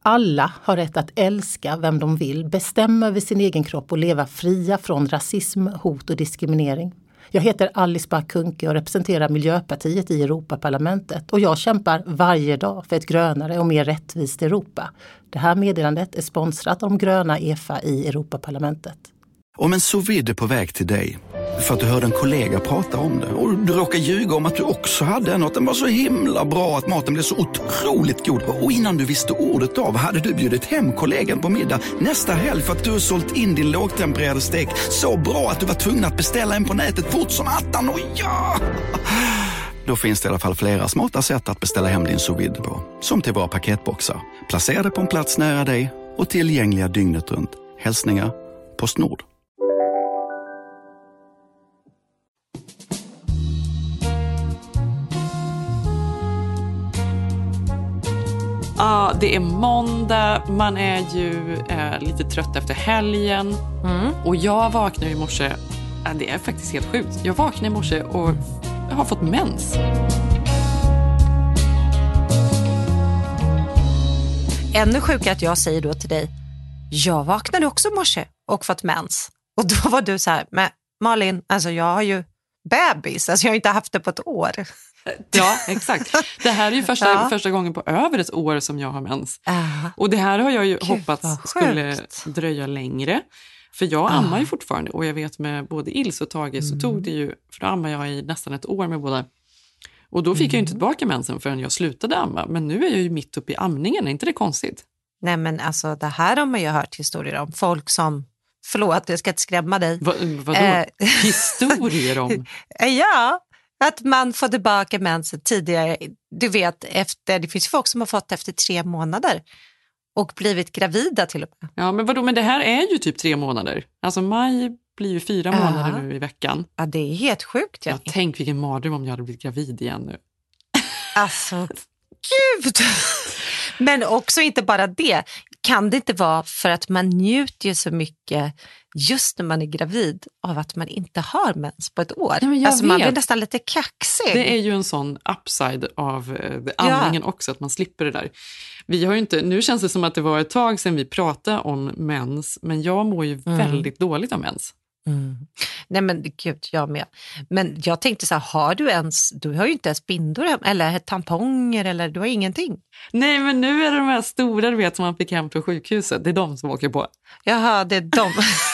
Alla har rätt att älska vem de vill, bestämma över sin egen kropp och leva fria från rasism, hot och diskriminering. Jag heter Alice Bah Kuhnke och representerar Miljöpartiet i Europaparlamentet och jag kämpar varje dag för ett grönare och mer rättvist Europa. Det här meddelandet är sponsrat av de gröna EFA i Europaparlamentet. Om en sous vide är på väg till dig för att du hörde en kollega prata om det och du råkar ljuga om att du också hade en och att den var så himla bra att maten blev så otroligt god. Och innan du visste ordet av hade du bjudit hem kollegan på middag nästa helg för att du har sålt in din lågtempererade stek så bra att du var tvungen att beställa en på nätet fort som attan. Och ja! Då finns det i alla fall flera smarta sätt att beställa hem din sous vide på. Som till våra paketboxar. Placerade på en plats nära dig och tillgängliga dygnet runt. Hälsningar PostNord. Ja, det är måndag, man är ju lite trött efter helgen och jag vaknade i morse, det är faktiskt helt sjukt, jag vaknade i morse och jag har fått mens. Ännu sjukare att jag säger då till dig, jag vaknade också i morse och fått mens. Och då var du så här, men Malin, alltså jag har ju bebis, alltså jag har inte haft det på ett år. Ja, exakt. Det här är ju första gången på över ett år som jag har mens. Och det här har jag ju hoppats skulle dröja längre. För jag ammar ju fortfarande. Och jag vet med både Ilse och Tage så tog det ju, för då ammar jag i nästan ett år med båda. Och då fick jag ju inte tillbaka mensen förrän jag slutade amma. Men nu är jag ju mitt uppe i amningen, är inte det konstigt? Nej men alltså det här har man ju hört historier om. Folk som, förlåt jag ska inte skrämma dig. Vadå? Historier om? Ja, att man får tillbaka mensen tidigare. Du vet, det finns folk som har fått efter 3 månader. Och blivit gravida till och med. Ja men vadå, men det här är ju typ 3 månader. Alltså maj blir ju 4 månader nu i veckan. Ja det är helt sjukt. Ja, tänk vilken mardröm om jag hade blivit gravid igen nu. Alltså, gud! Men också inte bara det. Kan det inte vara för att man njuter ju så mycket just när man är gravid av att man inte har mens på ett år? Nej, alltså man blir nästan lite kaxig. Det är ju en sån upside av amningen också, att man slipper det där. Vi har ju inte, nu känns det som att det var ett tag sedan vi pratade om mens, men jag mår ju väldigt dåligt av mens. Nej men gud, jag med. Men jag tänkte så här, du har ju inte ens bindor eller tamponger eller du har ingenting. Nej men nu är det de här stora du vet som man fick hem från sjukhuset, det är de som åker på. Jaha, det är de.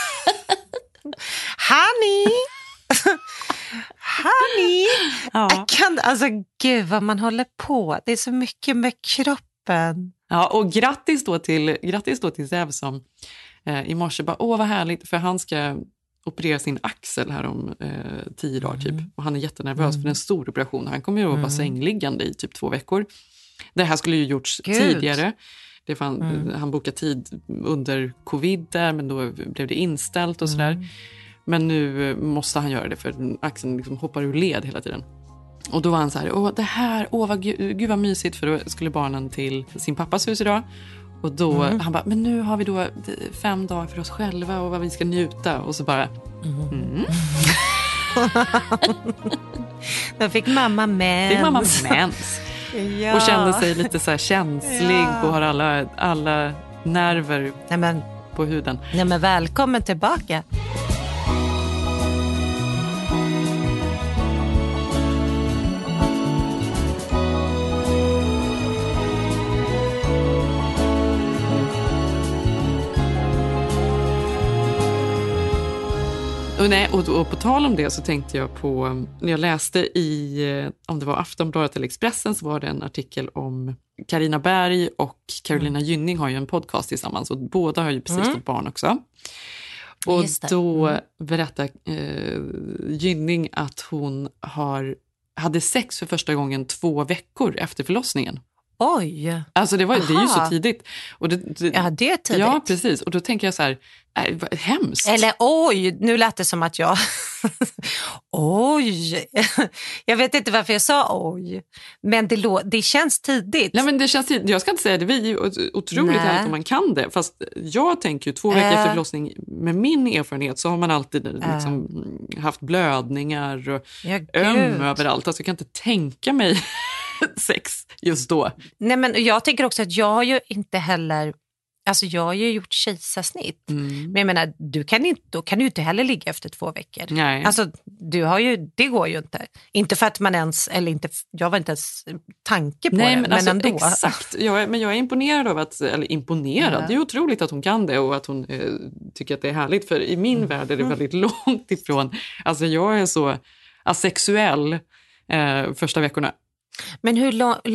Honey, jag kan, alltså gud vad man håller på. Det är så mycket med kroppen. Ja, och grattis då till Zev som i morse bara, vad härligt, för han ska operera sin axel här om 10 dagar typ. Och han är jättenervös för en stor operation. Han kommer ju att vara sängliggande i typ 2 veckor. Det här skulle ju gjorts tidigare. Han bokade tid under covid där, men då blev det inställt och sådär. Men nu måste han göra det för axeln liksom hoppar ur led hela tiden. Och då var han så här, gud vad mysigt, för då skulle barnen till sin pappas hus idag. Och då, han bara, men nu har vi då 5 dagar för oss själva och vad vi ska njuta. Och så bara, Då fick mamma mens. Ja. Och kände sig lite så här känslig och har alla nerver på huden. Nej men välkommen tillbaka. Och på tal om det så tänkte jag på, när jag läste i, om det var Aftonbladet eller Expressen, så var det en artikel om Carina Berg och Carolina Gynning har ju en podcast tillsammans och båda har ju precis fått barn också. Och då berättade Gynning att hon hade sex för första gången 2 veckor efter förlossningen. Oj! Alltså det är ju så tidigt. Och det är tidigt. Ja, precis. Och då tänker jag så här, hemskt. Eller oj, nu lät det som att jag... oj! Jag vet inte varför jag sa oj. Men det känns tidigt. Nej, men det känns tidigt. Jag ska inte säga det. Vi är ju otroligt härligt om man kan det. Fast jag tänker ju 2 veckor efter förlossning, med min erfarenhet så har man alltid liksom haft blödningar och öm överallt. Alltså jag kan inte tänka mig sex just då. Nej, men jag tänker också att jag har ju inte heller... Alltså jag har ju gjort kejsarsnitt. Men jag menar, då kan du inte heller ligga efter 2 veckor. Nej. Alltså det går ju inte. Inte för att man ens, eller inte, jag var inte ens tanke på det, men alltså, ändå. Exakt, men jag är imponerad av imponerad. Det är otroligt att hon kan det och att hon tycker att det är härligt. För i min värld är det väldigt långt ifrån. Alltså jag är så asexuell första veckorna. Men hur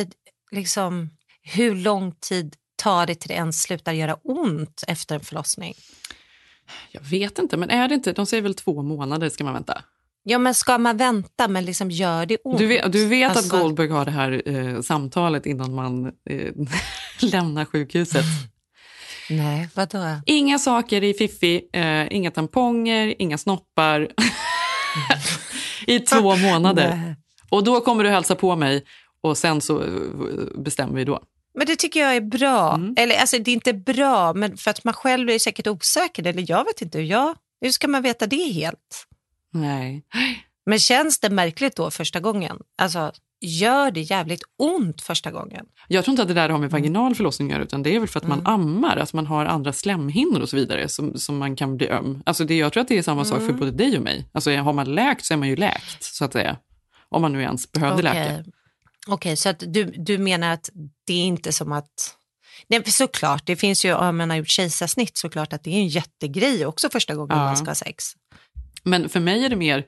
lång tid tar det till det ens slutar göra ont efter en förlossning? Jag vet inte, men är det inte? De säger väl 2 månader ska man vänta. Ja, men ska man vänta, men liksom gör det ont? Du vet att Goldberg har det här samtalet innan man lämnar sjukhuset. Nej, vadå? Inga saker i fiffi, inga tamponger, inga snoppar i 2 månader. Nej. Och då kommer du hälsa på mig och sen så bestämmer vi då. Men det tycker jag är bra. Eller alltså det är inte bra, men för att man själv är säkert osäker. Eller jag vet inte hur ska man veta det helt? Nej. Men känns det märkligt då första gången? Alltså gör det jävligt ont första gången? Jag tror inte att det där har med vaginal förlossning att göra, utan det är väl för att man ammar. Att man har andra slemhinnor och så vidare som man kan bli öm. Alltså jag tror att det är samma sak för både dig och mig. Alltså har man läkt så är man ju läkt, så att säga. Om man nu ens behövde läka. Okej, så att du menar att det är inte som att... Nej, såklart, det finns ju, om man har gjort kejsarsnitt, såklart att det är en jättegrej också första gången man ska ha sex. Men för mig är det mer,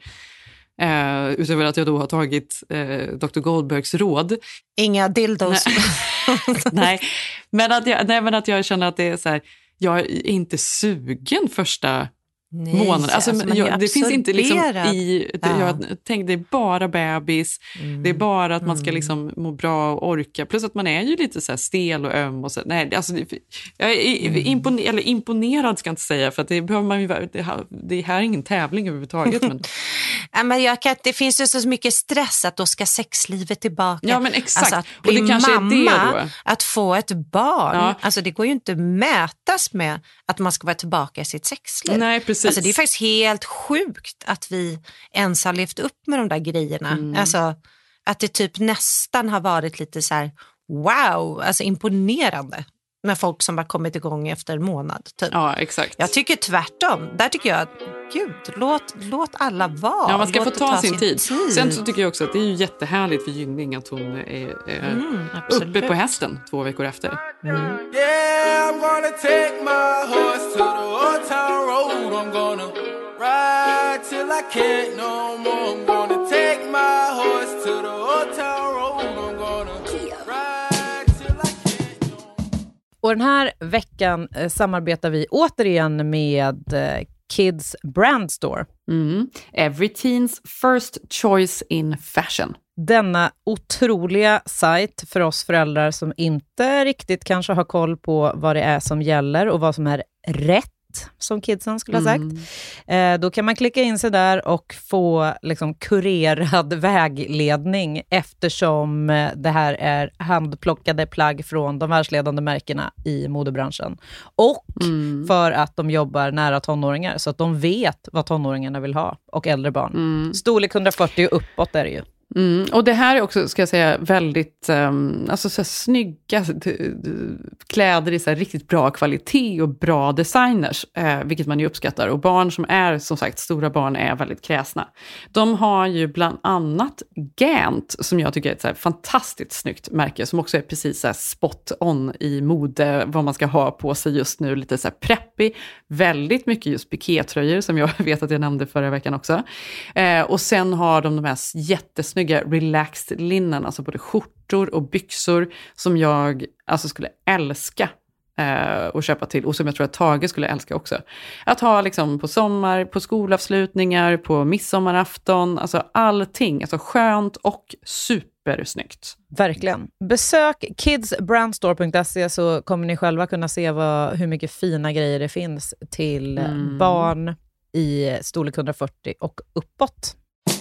utöver att jag då har tagit Dr. Goldbergs råd. Inga dildos. Nej, men att jag känner att det är så här, jag är inte sugen första... månader. Alltså, det finns inte liksom jag tänkte det är bara bebis. Det är bara att man ska liksom må bra och orka. Plus att man är ju lite så här stel och öm och så. Nej, alltså jag är imponerad ska jag inte säga, för att det behöver man ju, det här är ingen tävling överhuvudtaget, men men det finns ju så mycket stress att då ska sexlivet tillbaka. Ja, men exakt. Alltså, att bli och det kanske mamma, är det då. Att få ett barn. Ja. Alltså det går ju inte mätas med att man ska vara tillbaka i sitt sexliv. Nej, precis. Alltså det är faktiskt helt sjukt att vi ens har levt upp med de där grejerna. Alltså att det typ nästan har varit lite så här wow, alltså imponerande med folk som bara kommit igång efter en månad typ. Ja, exakt. Jag tycker tvärtom. Där tycker jag att gud, låt alla vara. Ja, man ska få ta sin tid. Sen så tycker jag också att det är ju jättehärligt för Gynning att hon är uppe på hästen 2 veckor efter. Yeah, I'm gonna take my horse to the old town road. I'm gonna ride till I can't no more. I'm gonna take my horse to the old town road. I'm gonna ride till I can't no more. Och den här veckan samarbetar vi återigen med Kids Brand Store. Every teens first choice in fashion. Denna otroliga sajt för oss föräldrar som inte riktigt kanske har koll på vad det är som gäller och vad som är rätt, som kidsen skulle ha sagt. Då kan man klicka in sig där och få liksom kurerad vägledning, eftersom det här är handplockade plagg från de världsledande märkena i modebranschen. Och för att de jobbar nära tonåringar, så att de vet vad tonåringarna vill ha och äldre barn. Storlek 140 och uppåt är det ju. Och det här är också, ska jag säga, väldigt alltså så här, snygga kläder i så här, riktigt bra kvalitet och bra designers, vilket man ju uppskattar. Och barn som är, som sagt, stora barn är väldigt kräsna. De har ju bland annat Gant, som jag tycker är ett så här, fantastiskt snyggt märke, som också är precis så här, spot on i mode, vad man ska ha på sig just nu, lite så här preppy, väldigt mycket just pikétröjor, som jag vet att jag nämnde förra veckan också. Och sen har de här jättesnygga relaxed linnen, alltså både skjortor och byxor, som jag alltså skulle älska att köpa till, och som jag tror att Tage skulle älska också. Att ha liksom på sommar, på skolavslutningar, på midsommarafton, alltså allting, alltså skönt och supersnyggt. Verkligen. Besök kidsbrandstore.se så kommer ni själva kunna se hur mycket fina grejer det finns till barn i storlek 140 och uppåt.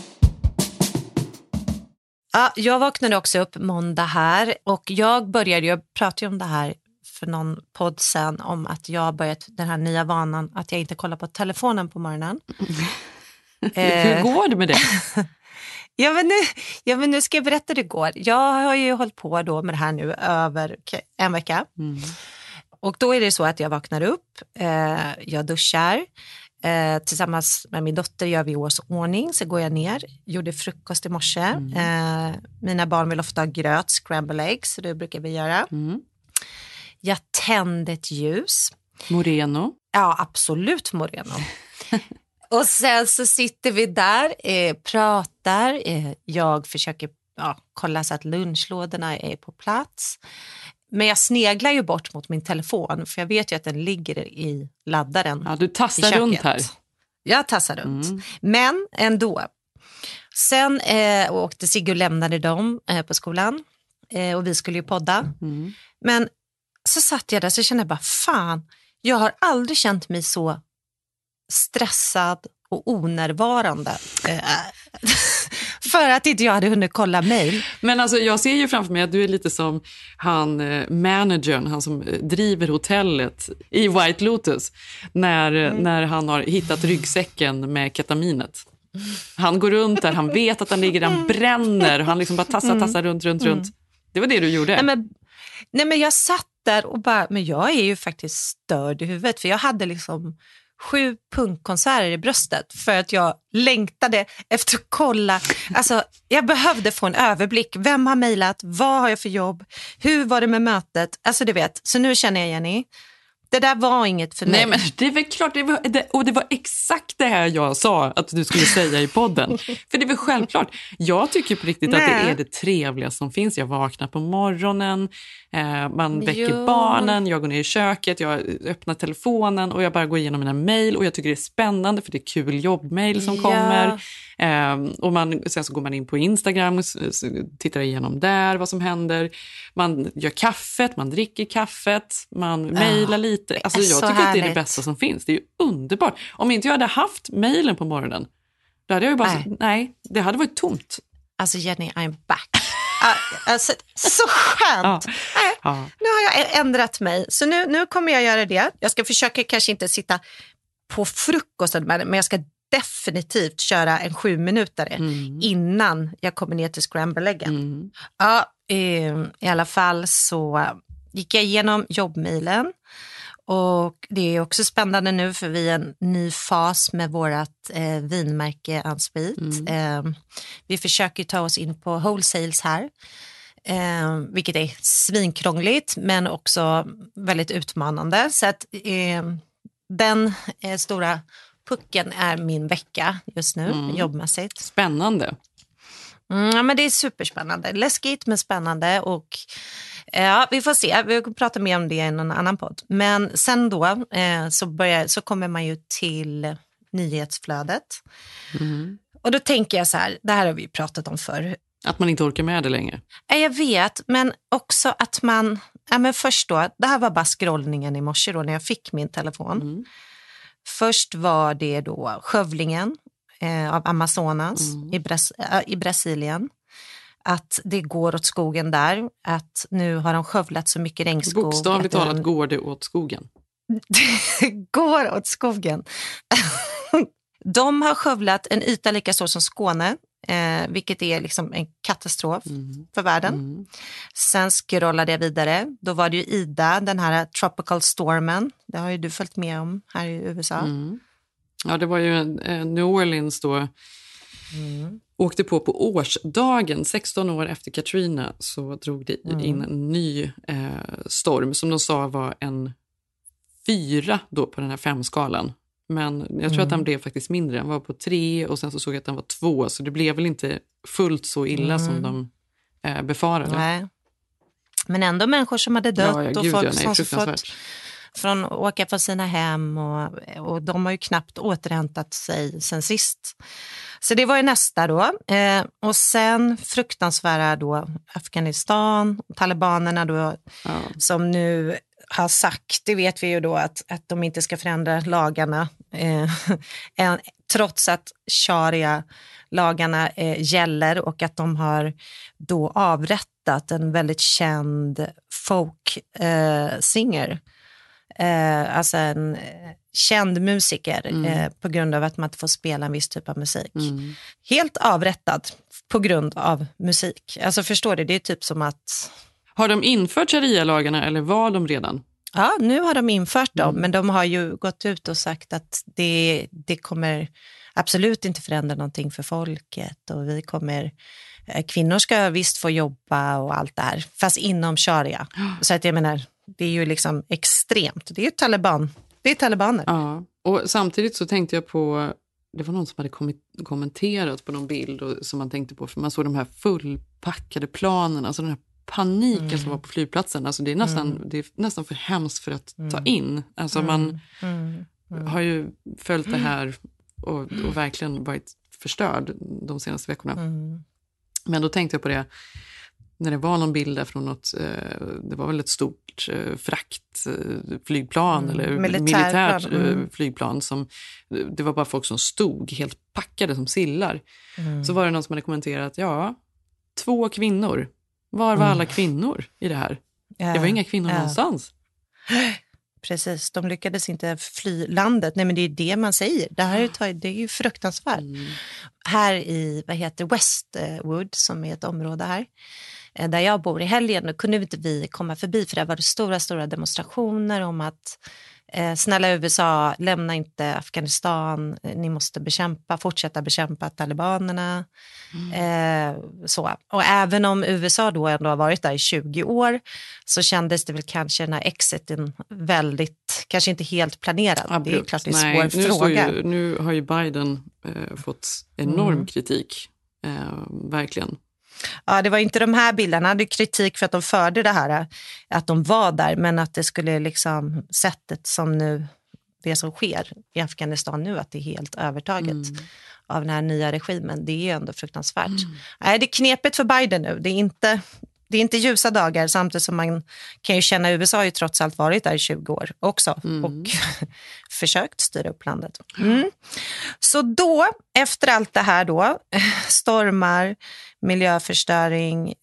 Ja, jag vaknade också upp måndag här och jag pratade om det här för någon podd sen, om att jag har börjat den här nya vanan att jag inte kollar på telefonen på morgonen. Hur går det med det? men nu ska jag berätta det igår. Jag har ju hållit på då med det här nu över en vecka. Och då är det så att jag vaknar upp, jag duschar. Tillsammans med min dotter gör vi årsordning, så går jag ner, gjorde frukost i morse. Mina barn vill ofta ha gröt, scramble eggs, så det brukar vi göra. Jag tände ett ljus. Moreno. Ja, absolut moreno. Och sen så sitter vi där, pratar. Jag försöker kolla så att lunchlådorna är på plats. Men jag sneglar ju bort mot min telefon, för jag vet ju att den ligger i laddaren. Ja, du tassar runt här. Jag tassar runt. Men ändå. Sen åkte Sigge och lämnade dem på skolan. Och vi skulle ju podda. Men så satt jag där så kände jag bara, fan, jag har aldrig känt mig så stressad och onärvarande. För att inte jag hade hunnit kolla mejl. Men alltså, jag ser ju framför mig att du är lite som managern, han som driver hotellet i White Lotus, när han har hittat ryggsäcken med ketaminet. Han går runt där, han vet att den ligger, han bränner, han liksom bara tassar runt. Det var det du gjorde. Nej, men jag satt där och bara, men jag är ju faktiskt störd i huvudet, för jag hade liksom 7 punkkonserter i bröstet för att jag längtade efter att kolla. Alltså, jag behövde få en överblick. Vem har mejlat? Vad har jag för jobb? Hur var det med mötet? Alltså, du vet. Så nu känner jag, Jenny, det där var inget för mig. Nej, men det är väl klart, det var exakt det här jag sa att du skulle säga i podden. För det är väl självklart. Jag tycker på riktigt att det är det trevliga som finns. Jag vaknar på morgonen, man väcker barnen, jag går ner i köket, jag öppnar telefonen och jag bara går igenom mina mejl, och jag tycker det är spännande för det är kul jobbmejl som kommer. Och sen så går man in på Instagram och tittar igenom där vad som händer. Man gör kaffet, man dricker kaffet, man mejlar lite. Alltså, jag tycker att det är det bästa som finns. Det är ju underbart. Om inte jag hade haft mejlen på morgonen, då hade jag ju bara nej, det hade varit tomt. Alltså, Jenny, I'm back. Alltså, så skönt. Nu har jag ändrat mig. Så nu kommer jag göra det. Jag ska försöka kanske inte sitta på frukosten, men jag ska definitivt köra en 7 minuter innan jag kommer ner till scramble-äggen. I alla fall så gick jag igenom jobbmailen. Och det är också spännande nu, för vi är en ny fas med vårt vinmärke Unsweet. Vi försöker ta oss in på wholesales här. Vilket är svinkrångligt men också väldigt utmanande. Så att den stora pucken är min vecka just nu, jobbmässigt. Spännande. Ja, men det är superspännande. Läskigt men spännande, och vi får se. Vi kommer prata mer om det i någon annan podd. Men sen då så kommer man ju till nyhetsflödet. Och då tänker jag så här, det här har vi pratat om förr. Att man inte orkar med det längre. Jag vet, men också att man... men först då, det här var bara scrollningen i morse då när jag fick min telefon. Först var det då skövlingen av Amazonas i Brasilien. Att det går åt skogen där. Att nu har de skövlat så mycket regnskog. Bokstavligt talat går det åt skogen. Det går åt skogen. De har skövlat en yta lika stor som Skåne. Vilket är liksom en katastrof för världen. Sen scrollade jag vidare. Då var det ju Ida, den här tropical stormen. Det har ju du följt med om här i USA. Ja, det var ju New Orleans då. Åkte på årsdagen, 16 år efter Katrina, så drog det in en ny storm som de sa var en 4 då på den här 5-skalan. Men jag tror att den blev faktiskt mindre. Den var på 3 och sen så såg jag att den var 2. Så det blev väl inte fullt så illa som de befarade. Nej. Men ändå människor som hade dött och folk som fått från åka från sina hem. Och de har ju knappt återhämtat sig sen sist. Så det var ju nästa då. Och sen fruktansvärda då Afghanistan, talibanerna då som nu har sagt, det vet vi ju då att de inte ska förändra lagarna trots att sharia-lagarna gäller, och att de har då avrättat en väldigt känd folk singer. Alltså känd musiker på grund av att man inte får spela en viss typ av musik. Helt avrättad på grund av musik. Alltså förstår du, det är typ som att... Har de infört sharia-lagarna eller var de redan? Ja, nu har de infört dem, men de har ju gått ut och sagt att det kommer absolut inte förändra någonting för folket och kvinnor ska visst få jobba och allt det här, fast inom sharia. Så att jag menar, det är ju liksom extremt. Det är ju talibaner. Ja, och samtidigt så tänkte jag på, det var någon som hade kommenterat på någon bild som man tänkte på, för man såg de här fullpackade planen, alltså den här paniken som var på flygplatsen. Alltså det är nästan för hemskt för att ta in. Alltså man har ju följt det här och verkligen varit förstörd de senaste veckorna. Men då tänkte jag på det när det var någon bild där från något, det var väl ett stort fraktflygplan eller militärt flygplan som, det var bara folk som stod helt packade som sillar. Så var det någon som hade kommenterat, 2 kvinnor. Var var alla kvinnor i det här? Det var inga kvinnor någonstans. Precis, de lyckades inte fly landet. Nej, men det är det man säger. Det är ju fruktansvärt. Här i, Westwood, som är ett område här, där jag bor i helgen, då kunde inte vi komma förbi, för det var stora demonstrationer om att snälla USA, lämna inte Afghanistan, ni måste fortsätta bekämpa talibanerna. Så. Och även om USA då ändå har varit där i 20 år, så kändes det väl kanske den här exiten väldigt, kanske inte helt planerad. Abrupt. Det är klart det är en svår fråga. Nu har ju Biden fått enorm kritik, verkligen. Ja, det var inte de här bilderna. Det är kritik för att de förde det här, att de var där, men att det skulle liksom, sättet som nu, det som sker i Afghanistan nu, att det är helt övertaget av den här nya regimen. Det är ju ändå fruktansvärt. Nej, det är knepigt för Biden nu. Det är inte ljusa dagar, samtidigt som man kan ju känna, USA har ju trots allt varit där i 20 år också och försökt styra upp landet. Så då, efter allt det här då, stormar, miljöförstöring,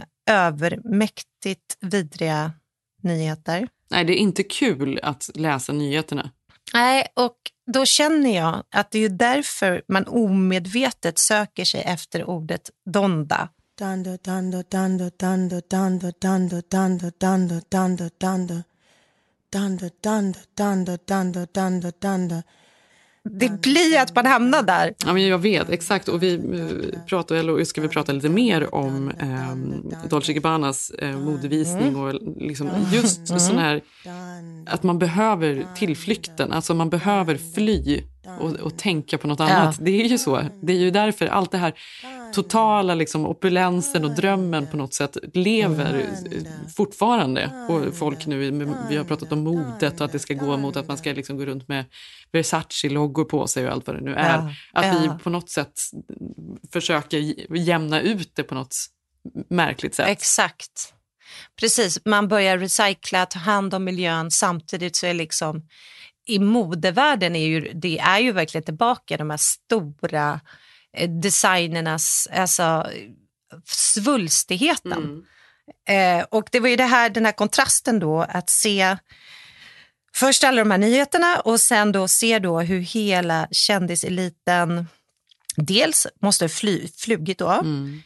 övermäktigt vidriga nyheter. Nej, det är inte kul att läsa nyheterna. Nej, och då känner jag att det är ju därför man omedvetet söker sig efter ordet donda. Dando, dando, dando, dando, dando, dando, dando, dando, dando, dando. Dando, dando, dando, dando, dando, dando. Det blir att man hamnar där. Ja, men jag vet, exakt. Och vi ska vi prata lite mer om Dolce & Gabbanas modevisning och liksom just sån här, att man behöver tillflykten, alltså man behöver fly och tänka på något annat. Det är ju så. Det är ju därför allt det här totala liksom opulensen och drömmen på något sätt lever fortfarande. Och folk nu, vi har pratat om modet och att det ska gå mot att man ska liksom gå runt med Versace-loggor på sig och allt vad det nu är. Vi på något sätt försöker jämna ut det på något märkligt sätt. Exakt. Precis, man börjar recycla, ta hand om miljön, samtidigt så är liksom i modevärlden det är ju verkligen tillbaka de här stora designernas, alltså svulstigheten. Och det var ju den här kontrasten då, att se först alla de här nyheterna och sen då se då hur hela kändiseliten dels måste flugit då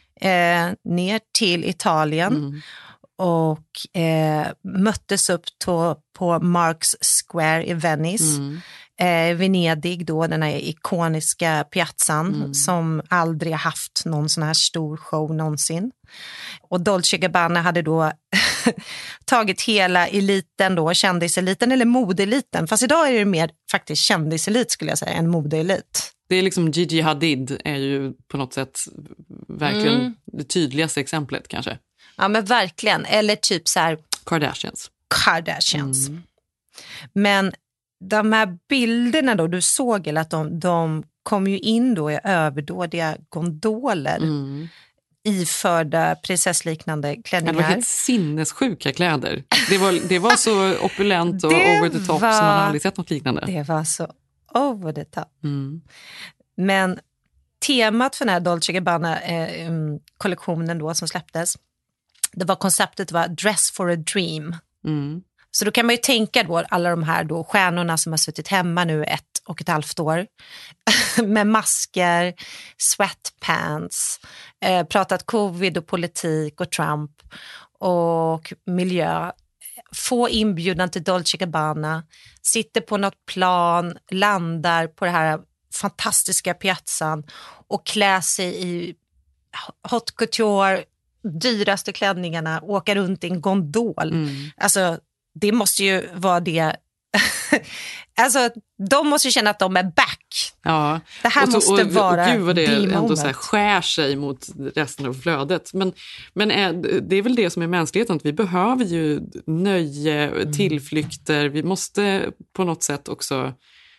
ner till Italien och möttes upp på Marks Square i Venice. Venedig då, den här ikoniska piazzan som aldrig haft någon sån här stor show någonsin. Och Dolce & Gabbana hade då tagit hela eliten då, kändiseliten eller modeliten. Fast idag är det mer faktiskt kändiselit skulle jag säga, än modeelit. Det är liksom Gigi Hadid är ju på något sätt verkligen det tydligaste exemplet kanske. Ja, men verkligen. Eller typ så här Kardashians. Men de här bilderna då, du såg eller att de kom ju in då i överdådiga gondoler iförda prinsessliknande klänningar. Det var helt sinnessjuka kläder. Det var så opulent och over the top som man aldrig sett något liknande. Det var så over the top. Men temat för den här Dolce & Gabbana kollektionen då som släpptes, konceptet var Dress for a Dream. Så då kan man ju tänka då alla de här då stjärnorna som har suttit hemma nu 1,5 år med masker, sweatpants, pratat covid och politik och Trump och miljö. Få inbjudan till Dolce & Gabbana, sitter på något plan, landar på det här fantastiska piazzan och klär sig i haute couture, dyraste klänningarna, åka runt i en gondol. Alltså det måste ju vara det. Alltså de måste ju känna att de är back. Ja. Det här måste vara gud vad det the ändå moment. så här skär sig mot resten av flödet. Men det är väl det som är mänskligheten, att vi behöver ju nöje, tillflykter. Vi måste på något sätt också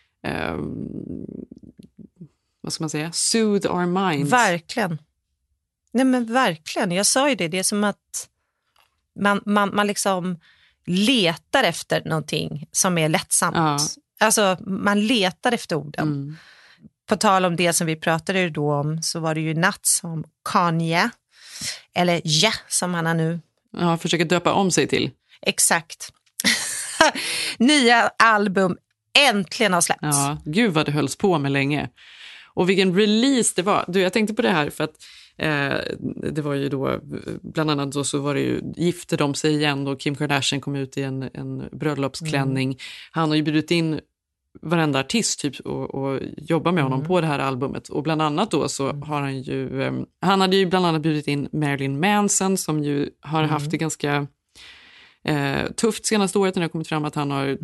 vad ska man säga? Soothe our minds. Verkligen. Nej men verkligen, jag sa ju det. Det är som att man liksom letar efter någonting som är lättsamt. Ja. Alltså man letar efter orden. På tal om det som vi pratade då om, så var det ju natt som Kanye, eller som han har nu. Ja, försöker döpa om sig till. Exakt. Nya album äntligen har släppts. Ja, gud vad det hölls på med länge. Och vilken release det var. Du, jag tänkte på det här för att det var ju då, bland annat då så var det ju, gifte de sig igen och Kim Kardashian kom ut i en bröllopsklänning. Han har ju bjudit in varenda artist typ och jobba med honom på det här albumet. Och bland annat då så har han ju, han hade ju bland annat bjudit in Marilyn Manson som ju har haft det ganska tufft senaste året när det har kommit fram att han har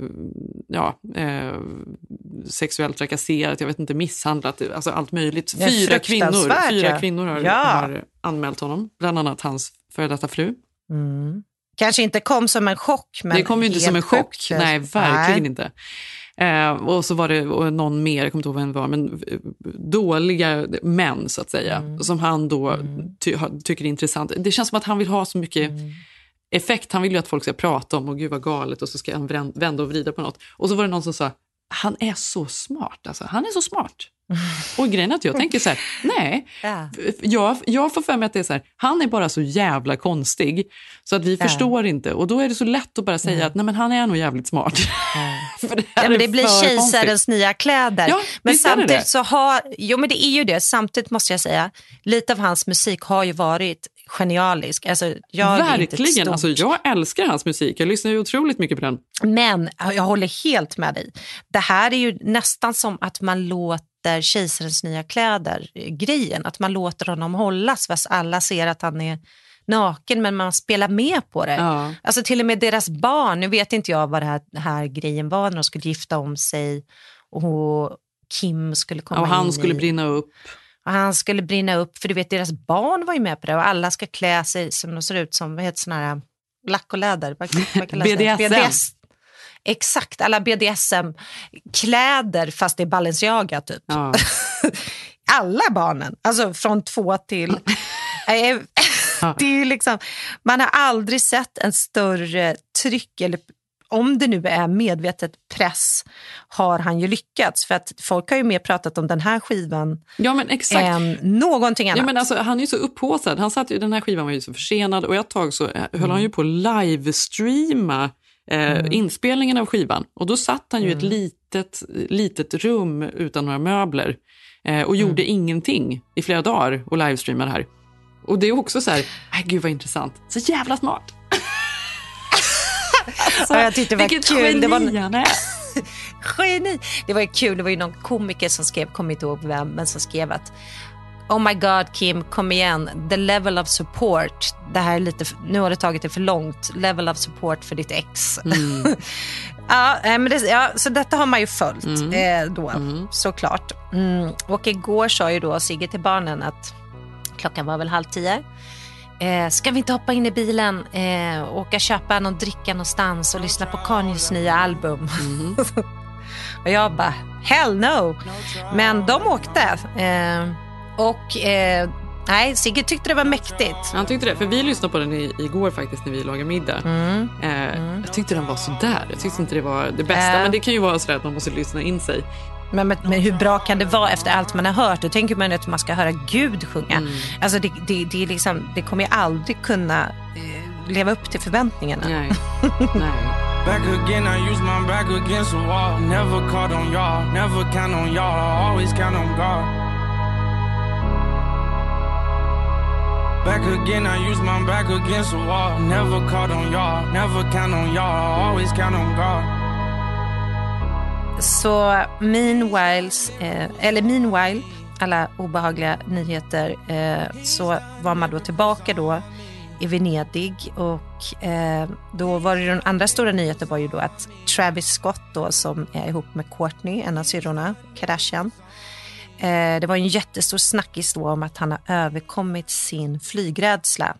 sexuellt trakasserat, jag vet inte, misshandlat, alltså allt möjligt. 4 kvinnor har anmält honom, bland annat hans före detta fru. Kanske inte kom som en chock, men det kom ju inte som en chock. Nej, verkligen inte. Och så var det någon mer, jag kommer inte ihåg vem det var, men dåliga män så att säga, som han då tycker är intressant. Det känns som att han vill ha så mycket effekt. Han vill ju att folk ska prata om, och gud vad galet, och så ska han vända och vrida på något. Och så var det någon som sa, han är så smart alltså. Han är så smart. Och grejen är att jag tänker så här, nej, jag får för mig att det är så här, han är bara så jävla konstig så att vi förstår inte. Och då är det så lätt att bara säga att nej, men han är nog jävligt smart. För det blir kejsarens nya kläder. Ja, men samtidigt så men det är ju det. Samtidigt måste jag säga, lite av hans musik har ju varit genialisk. Alltså, verkligen, alltså, jag älskar hans musik. Jag lyssnar ju otroligt mycket på den. Men jag håller helt med dig. Det här är ju nästan som att man låter kejsarens nya kläder-grejen. Att man låter honom hållas fast alla ser att han är naken, men man spelar med på det. Ja. Alltså till och med deras barn, nu vet inte jag vad det här grejen var när de skulle gifta om sig och Kim skulle komma in. Och han skulle brinna upp. Och han skulle brinna upp, för du vet, deras barn var ju med på det och alla ska klä sig som de ser ut som, vad heter såna här lack och läder? BDSM. Exakt, alla BDSM-kläder fast det är Balenciaga typ. Ja. Alla barnen, alltså från 2 till... Det är ju liksom, man har aldrig sett en större tryck, eller om det nu är medvetet press, har han ju lyckats. För att folk har ju mer pratat om den här skivan än någonting annat. Ja, men alltså, han är ju så upphåsad. Han satt ju, den här skivan var ju så försenad och ett tag så höll han ju på att livestreama inspelningen av skivan. Och då satt han ju i ett litet rum utan några möbler och gjorde ingenting i flera dagar och livestreamade här. Och det är också så här, gud vad intressant. Så jävla smart. Alltså, jag tyckte det var kul. Geni. Det var ju kul. Det var ju någon komiker som skrev, kommer inte ihåg vem, men som skrev att oh my god Kim, kom igen. The level of support. Det här är lite, nu har det tagit det för långt. Level of support för ditt ex. Så detta har man ju följt då, såklart. Och igår sa ju då Sigge till barnen att klockan var väl 9:30. Ska vi inte hoppa in i bilen och åka köpa någon dricka någonstans och lyssna på Kanyes nya album? Och jag bara, hell no. Men de åkte. Nej, Sigge tyckte det var mäktigt. Han tyckte det, för vi lyssnade på den igår faktiskt när vi lagade middag. Jag tyckte den var sådär. Jag tyckte inte det var det bästa, men det kan ju vara så att man måste lyssna in sig. Men hur bra kan det vara efter allt man har hört? Då tänker man att man ska höra Gud sjunga. Alltså det är liksom, det kommer jag aldrig kunna leva upp till förväntningarna. Nej. Back again, I use my back against the wall. Never caught on y'all, never count on y'all, always count on God. Back again, I use my back against the wall. Never caught on y'all, never count on y'all, always count on God. Så meanwhile, alla obehagliga nyheter, så var man då tillbaka då i Venedig och då var det den andra stora nyheten var ju då att Travis Scott då, som är ihop med Kourtney, en av syrrorna, Kardashian, det var en jättestor snackis då om att han har överkommit sin flygrädsla.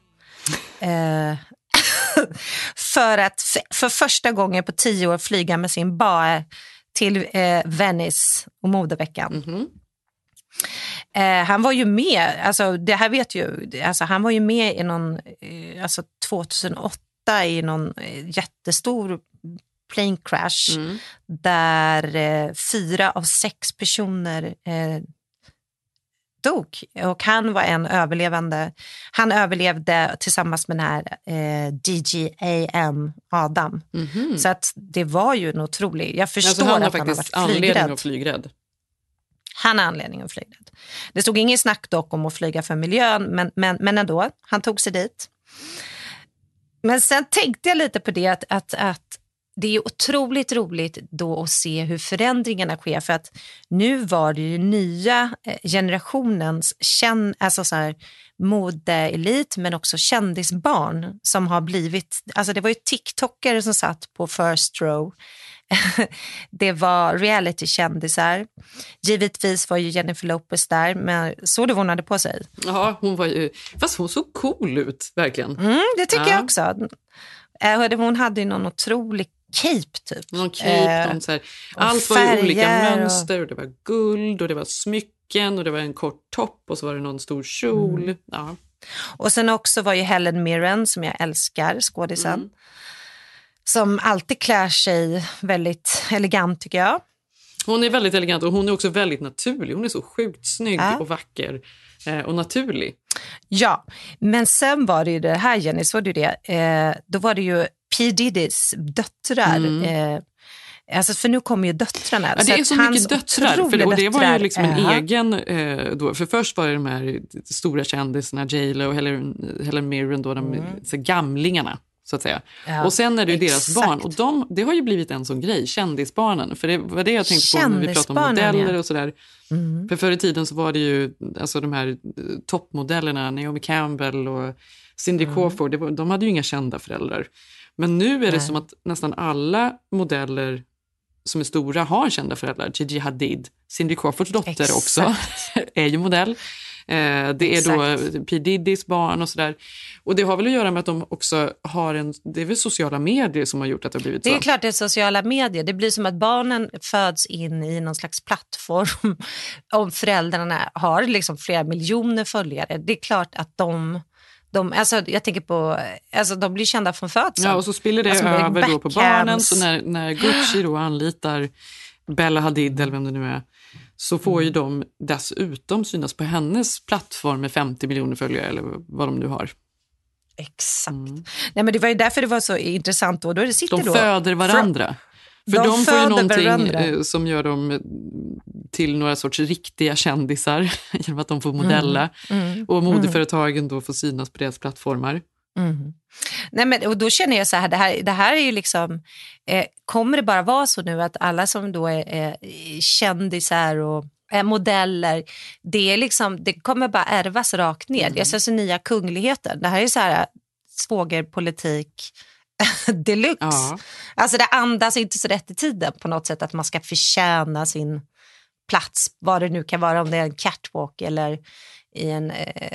För att för första gången på 10 år flyga med sin bae till Venice och modeveckan. Mm-hmm. Han var ju med, alltså det här vet ju, alltså han var ju med i någon, alltså 2008 i någon jättestor plane crash där 4 av 6 personer dog. Och han var en överlevande. Han överlevde tillsammans med den här DGAM Adam. Mm-hmm. Så att det var ju en otrolig, jag förstår alltså han att han har varit anledning att flygrädd. Han har anledning att flyga. Det stod ingen snack dock om att flyga för miljön, men ändå, han tog sig dit. Men sen tänkte jag lite på det att det är otroligt roligt då att se hur förändringarna sker, för att nu var det ju nya generationens alltså så här, modeelit men också kändisbarn som har blivit, alltså det var ju TikTokare som satt på first row. Det var reality-kändisar. Givetvis var ju Jennifer Lopez där, men såg du vad hon hade på sig? Ja, hon var ju, fast hon såg cool ut, verkligen. Det tycker jag också. Hon hade ju någon otrolig cape typ. Någon cape, någon så här, allt var ju olika mönster och det var guld och det var smycken och det var en kort topp och så var det någon stor kjol. Ja. Och sen också var ju Helen Mirren, som jag älskar, skådisen. Som alltid klär sig väldigt elegant tycker jag. Hon är väldigt elegant och hon är också väldigt naturlig. Hon är så sjukt snygg och vacker och naturlig. Ja, men sen var det ju det här, Jenny, så var det ju det. Då var det ju P. Diddy's döttrar. Alltså för nu kommer ju döttrarna. Ja, det är så mycket döttrar. Och det var ju liksom en egen då. För först var det de här stora kändisarna, J.Lo och Helen Mirren då, de så gamlingarna. Så att säga. Ja, och sen är det ju deras barn. Och det har ju blivit en sån grej, kändisbarnen. För det var det jag tänkte på när vi pratade om modeller och sådär. För förr i tiden så var det ju alltså de här toppmodellerna, Naomi Campbell och Cindy Crawford, de hade ju inga kända föräldrar. Men nu är det som att nästan alla modeller som är stora har kända föräldrar. Gigi Hadid, Cindy Crawfords dotter också, är ju modell. Det är då P. Diddys barn och sådär. Och det har väl att göra med att de också har det är väl sociala medier som har gjort att det har blivit så. Det är klart det är sociala medier. Det blir som att barnen föds in i någon slags plattform. Om föräldrarna har liksom flera miljoner följare. Det är klart att de alltså jag tänker på, alltså de blir kända från födseln. Ja, och så spiller det över då på barnen. Så när Gucci då anlitar Bella Hadid eller vem det nu är, så får ju de dessutom synas på hennes plattform med 50 miljoner följare eller vad de nu har. Exakt. Nej, men det var ju därför det var så intressant då. Det sitter de föder varandra. För de får ju någonting som gör dem till några sorts riktiga kändisar genom att de får modella. Och modeföretagen då får synas på deras plattformar. Nej, men, och då känner jag så här, det här är ju liksom, kommer det bara vara så nu att alla som då är kändisar och är modeller, det är liksom, det kommer bara ärvas rakt ner. Jag ser så nya kungligheter. Det här är så här svågerpolitik deluxe. Ja. Alltså det andas inte så rätt i tiden på något sätt att man ska förtjäna sin plats, vad det nu kan vara, om det är en catwalk eller i en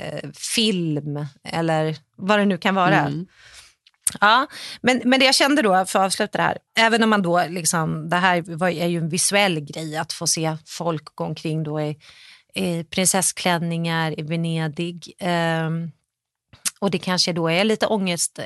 film eller vad det nu kan vara. Ja, men det jag kände då, för att avsluta det här, även om man då liksom, det här är ju en visuell grej att få se folk gå omkring då i prinsessklänningar i Venedig, och det kanske då är lite ångest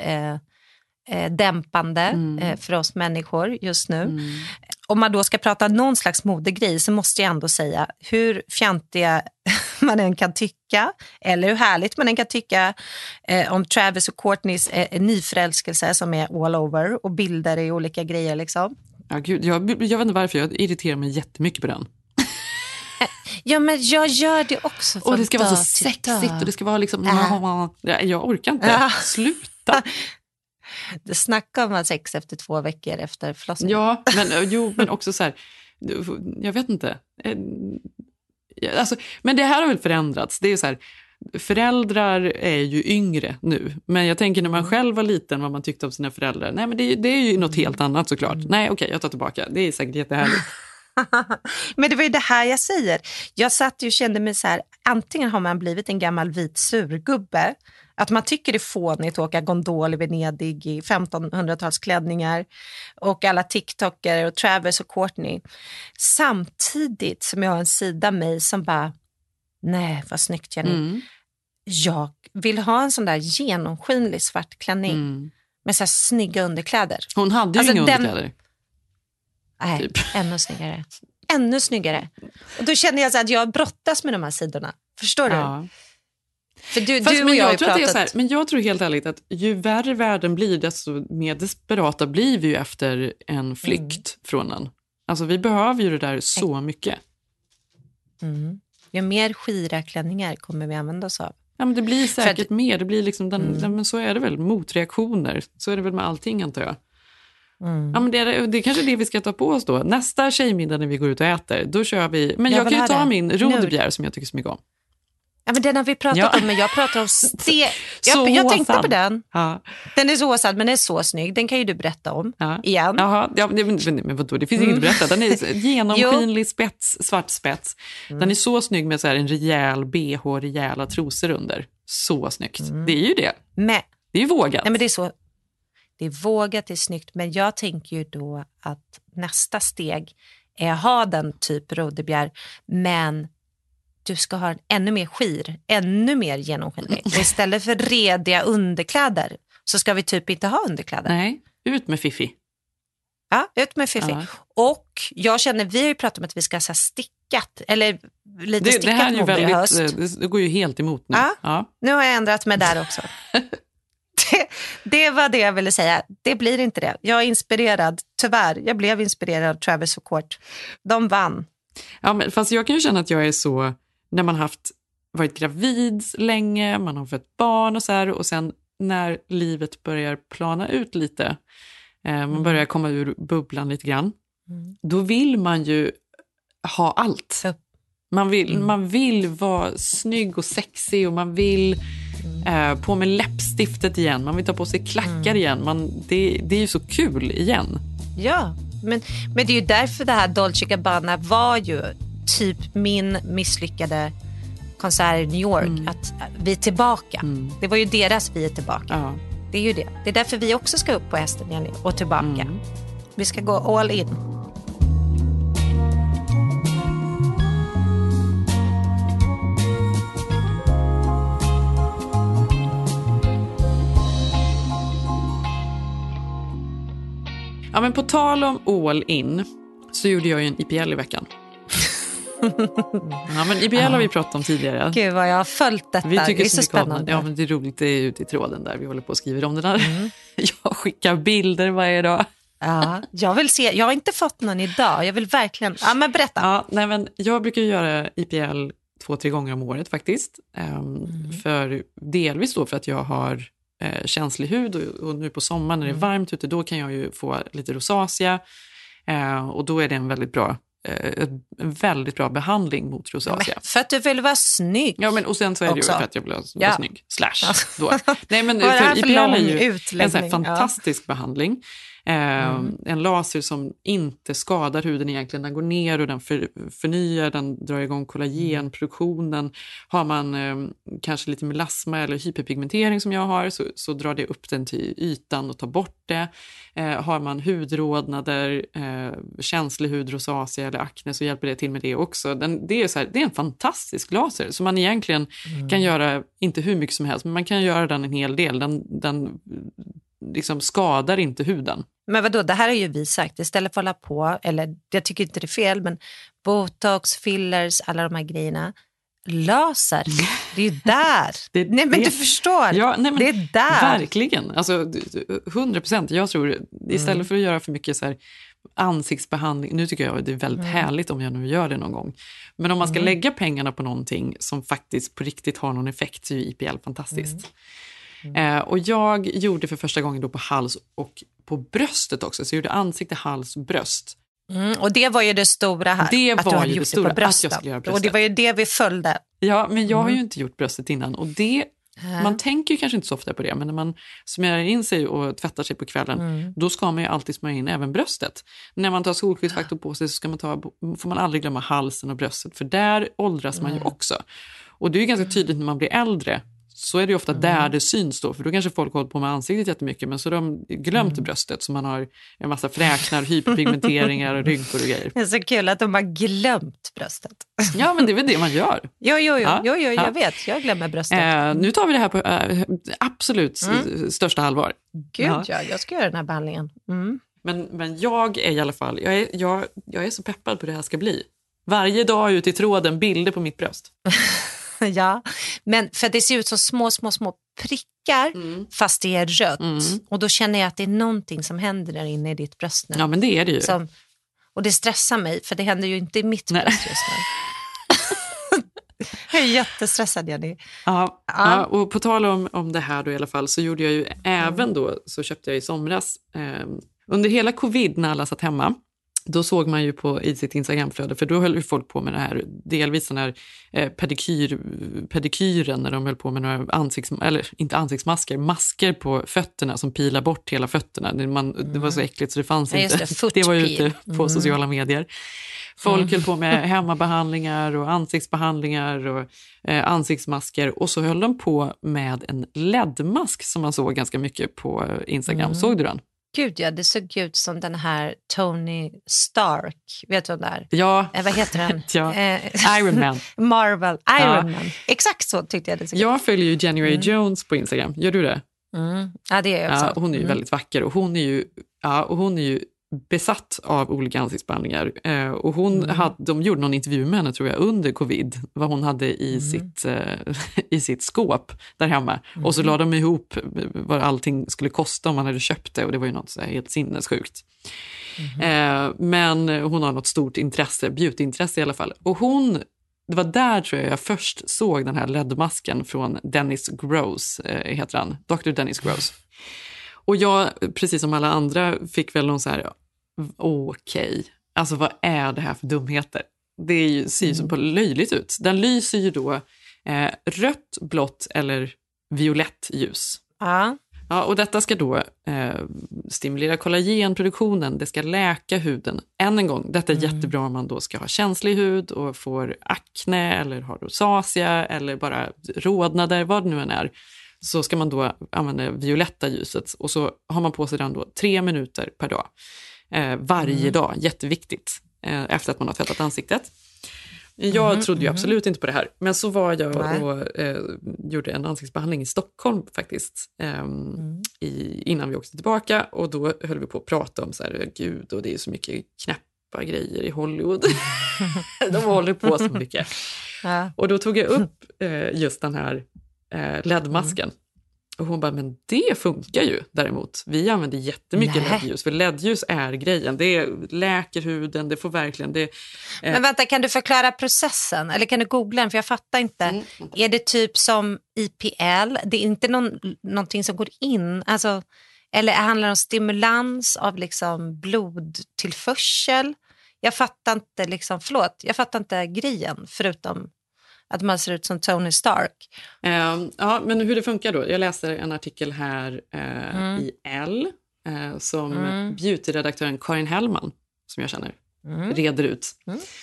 dämpande för oss människor just nu. Om man då ska prata någon slags modegrej så måste jag ändå säga hur fjantiga man än kan tycka, eller hur härligt man än kan tycka om Travis och Courtneys nyförälskelse som är all over och bilder i olika grejer liksom. Ja, gud, jag vet inte varför, jag irriterar mig jättemycket på den. Ja, men jag gör det också. Och det ska vara så sexigt och det ska vara liksom... Jag orkar inte. Sluta. Det snackar om sex efter 2 veckor efter förlossningen. Ja, men också så här... Jag vet inte. Alltså, men det här har väl förändrats. Det är så här... Föräldrar är ju yngre nu. Men jag tänker när man själv var liten vad man tyckte om sina föräldrar. Nej, men det är ju något helt annat såklart. Nej, okej, jag tar tillbaka. Det är säkert jättehärligt. Men det var ju det här jag säger. Jag satt och kände mig så här, antingen har man blivit en gammal vit surgubbe, att man tycker det är fånigt att åka gondol i Venedig i 1500-talsklänningar och alla TikTokare och Travis och Courtney. Samtidigt som jag har en sida mig som bara, nej vad snyggt Jenny. Jag vill ha en sån där genomskinlig svart klänning med så här snygga underkläder. Hon hade ju inga underkläder. Nej, typ. Ännu snyggare. Och då känner jag så att jag brottas med de här sidorna. Förstår du? Ja. För du och jag har ju pratat... Men jag tror helt ärligt att ju värre världen blir, desto mer desperata blir vi ju efter en flykt från den. Alltså vi behöver ju det där så mycket. Ju mer skira klänningar kommer vi använda oss av. Ja, men det blir säkert mer. Det blir liksom men så är det väl. Motreaktioner. Så är det väl med allting, antar jag. Ja, men det är kanske det vi ska ta på oss då. Nästa tjejmiddag när vi går ut och äter, då kör vi... Men jag kan ju ta min rodebjär som jag tycker så mycket om. Ja, men den har vi pratat om, men jag pratar om jag tänkte på den. Ja. Den är så osad, men den är så snygg. Den kan ju du berätta om igen. Jaha, men vadå? Det finns inget att berätta. Den är genomskinlig svart spets. Den är så snygg med så här en rejäl BH, rejäla trosor under. Så snyggt. Det är ju det. Det är ju vågat. Nej, men det är så... Det är vågat, det är snyggt, men jag tänker ju då att nästa steg är att ha den typ rodebjär, men du ska ha en ännu mer ännu mer genomskinlig. Och istället för rediga underkläder så ska vi typ inte ha underkläder. Nej, ut med fiffi. Ja, ut med fiffi. Ja. Och jag känner, vi har ju pratat om att vi ska ha stickat, eller lite stickat det här är ju väldigt, i höst. Det går ju helt emot nu. Ja. Nu har jag ändrat mig där också. Det var det jag ville säga. Det blir inte det. Jag är inspirerad. Tyvärr, jag blev inspirerad av Travis och Court. De vann. Ja, men fast jag kan ju känna att jag är så... När man varit gravid länge, man har fått barn och så här. Och sen när livet börjar plana ut lite. Man börjar komma ur bubblan lite grann. Då vill man ju ha allt. Man vill vara snygg och sexig och man vill... på med läppstiftet igen. Man vill ta på sig klackar igen. Det är ju så kul igen. Ja, men det är ju därför det här Dolce & Gabbana var ju typ min misslyckade konsert i New York. Att vi är tillbaka. Det var ju deras vi är tillbaka. Ja. Det är ju det. Det är därför vi också ska upp på hästen, Jenny, och tillbaka. Vi ska gå all in. Ja, men på tal om all in så gjorde jag ju en IPL i veckan. Ja, men IPL har vi pratat om tidigare. Gud vad jag har följt detta. Vi tycker det är så spännande. Ja, men det är roligt, det är ute i tråden där vi håller på att skriva om det där. Jag skickar bilder varje dag. Ja, jag vill se. Jag har inte fått någon idag. Jag vill verkligen... Ja, men berätta. Ja, nej, men jag brukar göra IPL 2-3 gånger om året faktiskt. För delvis då för att jag har känslig hud och nu på sommaren när det är varmt ute, då kan jag ju få lite rosacea och då är det en väldigt bra behandling mot rosacea. Ja, för att du vill vara snygg. Ja, men och sen så är det ju för att jag vill vara snygg. Då. Nej, men för IPL är ju en sån här fantastisk behandling. En laser som inte skadar huden egentligen. Den går ner och den förnyar, den drar igång kollagenproduktionen. Har man kanske lite melasma eller hyperpigmentering som jag har så drar det upp den till ytan och tar bort det. Har man hudrodnader, känslig hud, rosacea eller akne så hjälper det till med det också. Det är en fantastisk laser som man egentligen kan göra inte hur mycket som helst, men man kan göra den en hel del. Den liksom skadar inte huden. Men vadå, det här har ju vi sagt. Istället för att hålla på, eller jag tycker inte det är fel, men botox, fillers, alla de här grejerna. laser. Det är ju där. Nej, men du förstår. Ja, nej, men det är där. Verkligen. Alltså 100%. Jag tror istället för att göra för mycket så här ansiktsbehandling, nu tycker jag det är väldigt härligt om jag nu gör det någon gång. Men om man ska lägga pengarna på någonting som faktiskt på riktigt har någon effekt, så är ju IPL fantastiskt. Och jag gjorde för första gången då på hals och på bröstet också. Så jag gjorde ansikte, hals och bröst. Och det var ju det stora här. Det att var du hade ju gjort det stora, på bröstet. att jag skulle göra bröstet. Och det var ju det vi följde. Ja, men jag har ju inte gjort bröstet innan. Och det, man tänker ju kanske inte så ofta på det. Men när man smörjer in sig och tvättar sig på kvällen, då ska man ju alltid smörja in även bröstet. När man tar solskyddsfaktor på sig så får man aldrig glömma halsen och bröstet. För där åldras man ju också. Och det är ju ganska tydligt när man blir äldre. Så är det ju ofta där det syns då. För då kanske folk håller på med ansiktet jättemycket. Men så har de glömt bröstet. Så man har en massa fräknar, hyperpigmenteringar och rynkor och grejer. Det är så kul att de har glömt bröstet. Ja, men det är väl det man gör. Jo, jag vet. Jag glömmer bröstet. Nu tar vi det här på absolut största allvar. Gud, jag ska göra den här behandlingen. Men jag är i alla fall, jag är så peppad på det här ska bli. Varje dag ut i tråden bilder på mitt bröst. Ja, men för det ser ut som små prickar fast det är rött. Och då känner jag att det är någonting som händer där inne i ditt bröst nu. Ja, men det är det ju. Och det stressar mig, för det händer ju inte i mitt bröst just nu. Jag är jättestressad, Jenny. Ja, och på tal om det här då i alla fall, så gjorde jag ju även då, så köpte jag i somras, under hela covid när alla satt hemma, då såg man ju i sitt Instagramflöde, för då höll ju folk på med det här, delvis den här pedikyren när de höll på med några inte ansiktsmasker, masker på fötterna som pilar bort hela fötterna. Det var så äckligt så det fanns inte. Det var ju ute på sociala medier. Folk höll på med hemmabehandlingar och ansiktsbehandlingar och ansiktsmasker, och så höll de på med en LED-mask som man såg ganska mycket på Instagram. Såg du den? Gud, ja, det såg ut som den här Tony Stark. Vet du vad det är? Ja. Vad heter den? Ja. Iron Man. Marvel. Iron Man. Exakt så tyckte jag det såg ut. Jag följer ju January Jones på Instagram. Gör du det? Ja, det är jag också. Ja, hon är ju väldigt vacker, och hon är ju besatt av olika ansiktsbehandlingar. Och de gjorde någon intervju med henne, tror jag, under covid, vad hon hade i sitt skåp där hemma. Och så lade de ihop vad allting skulle kosta om man hade köpt det, och det var ju något så här helt sinnessjukt. Men hon har något stort intresse, beautyintresse i alla fall. Och det var där tror jag först såg den här LED-masken från Dennis Gross, heter han, Dr. Dennis Gross. Och jag, precis som alla andra, fick väl någon så här, okej, alltså vad är det här för dumheter? Det ser ju så löjligt ut. Den lyser ju då rött, blått eller violett ljus. Ja, och detta ska då stimulera kollagenproduktionen, det ska läka huden. Än en gång, detta är jättebra om man då ska ha känslig hud och får akne eller har rosacea eller bara rodnader, vad det nu än är. Så ska man då använda violetta ljuset, och så har man på sig den då 3 minuter per dag. Varje dag, jätteviktigt, efter att man har tvättat ansiktet. Jag trodde ju absolut inte på det här, men så var jag och gjorde en ansiktsbehandling i Stockholm faktiskt, innan vi åkte tillbaka, och då höll vi på att prata om så här, gud, och det är så mycket knäppa grejer i Hollywood. De håller på så mycket. Och då tog jag upp just den här LED-masken. Och hon bara, men det funkar ju däremot. Vi använder jättemycket LED-ljus, för LED-ljus är grejen. Det läker huden, det får verkligen... Men vänta, kan du förklara processen? Eller kan du googla den, för jag fattar inte. Är det typ som IPL? Det är inte någonting som går in, alltså, eller handlar det om stimulans av liksom blodtillförsel? Jag fattar inte jag fattar inte grejen, förutom att man ser ut som Tony Stark. Ja, men hur det funkar då? Jag läser en artikel här i Elle som beauty-redaktören Karin Hellman, som jag känner, reder ut.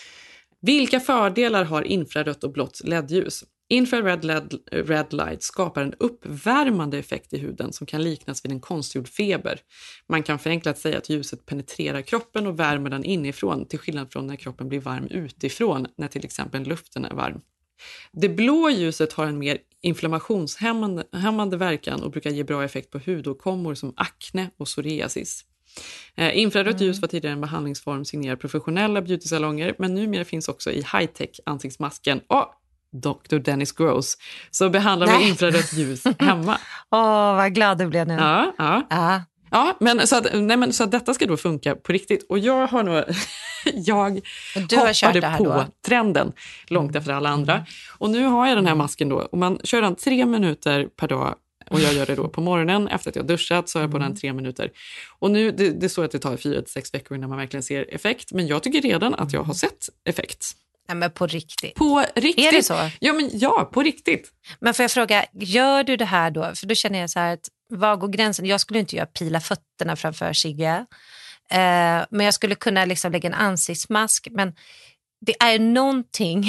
Vilka fördelar har infrarött och blått LED-ljus? Infrared red light skapar en uppvärmande effekt i huden som kan liknas vid en konstgjord feber. Man kan förenklat säga att ljuset penetrerar kroppen och värmer den inifrån, till skillnad från när kroppen blir varm utifrån, när till exempel luften är varm. Det blå ljuset har en mer inflammationshämmande verkan och brukar ge bra effekt på hudåkommor som akne och psoriasis. Infrarött ljus var tidigare en behandlingsform signerad professionella beautysalonger, men numera finns också i high-tech ansiktsmasken. Dr. Dennis Gross, så behandlar vi infrarött ljus hemma. Vad glad du blev nu. Ja. Ja, men så att detta ska då funka på riktigt. Och jag har nog hoppade på då trenden långt efter alla andra. Och nu har jag den här masken då. Och man kör den 3 minuter per dag. Och jag gör det då på morgonen efter att jag duschat, så har jag på den 3 minuter. Och nu, det är så att det tar 4-6 veckor innan man verkligen ser effekt. Men jag tycker redan att jag har sett effekt. Ja, men på riktigt. På riktigt? Är det så? Ja, på riktigt. Men får jag fråga, gör du det här då? För då känner jag så här att, var går gränsen? Jag skulle inte göra pila fötterna framför Sigge. Men jag skulle kunna liksom lägga en ansiktsmask. Men det är någonting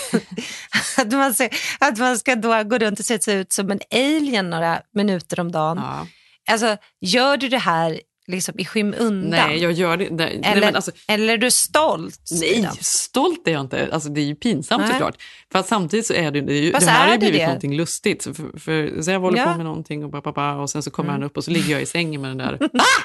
att man ska då gå runt och se ut som en alien några minuter om dagen. Ja. Alltså, gör du det här liksom i skymundan? Nej, jag gör det. Eller är du stolt? Nej, stolt är jag inte. Alltså, det är ju pinsamt såklart. För att samtidigt så är det ju, det här har ju blivit det? Någonting lustigt. För så jag håller på med någonting och sen så kommer han upp och så ligger jag i sängen med den där.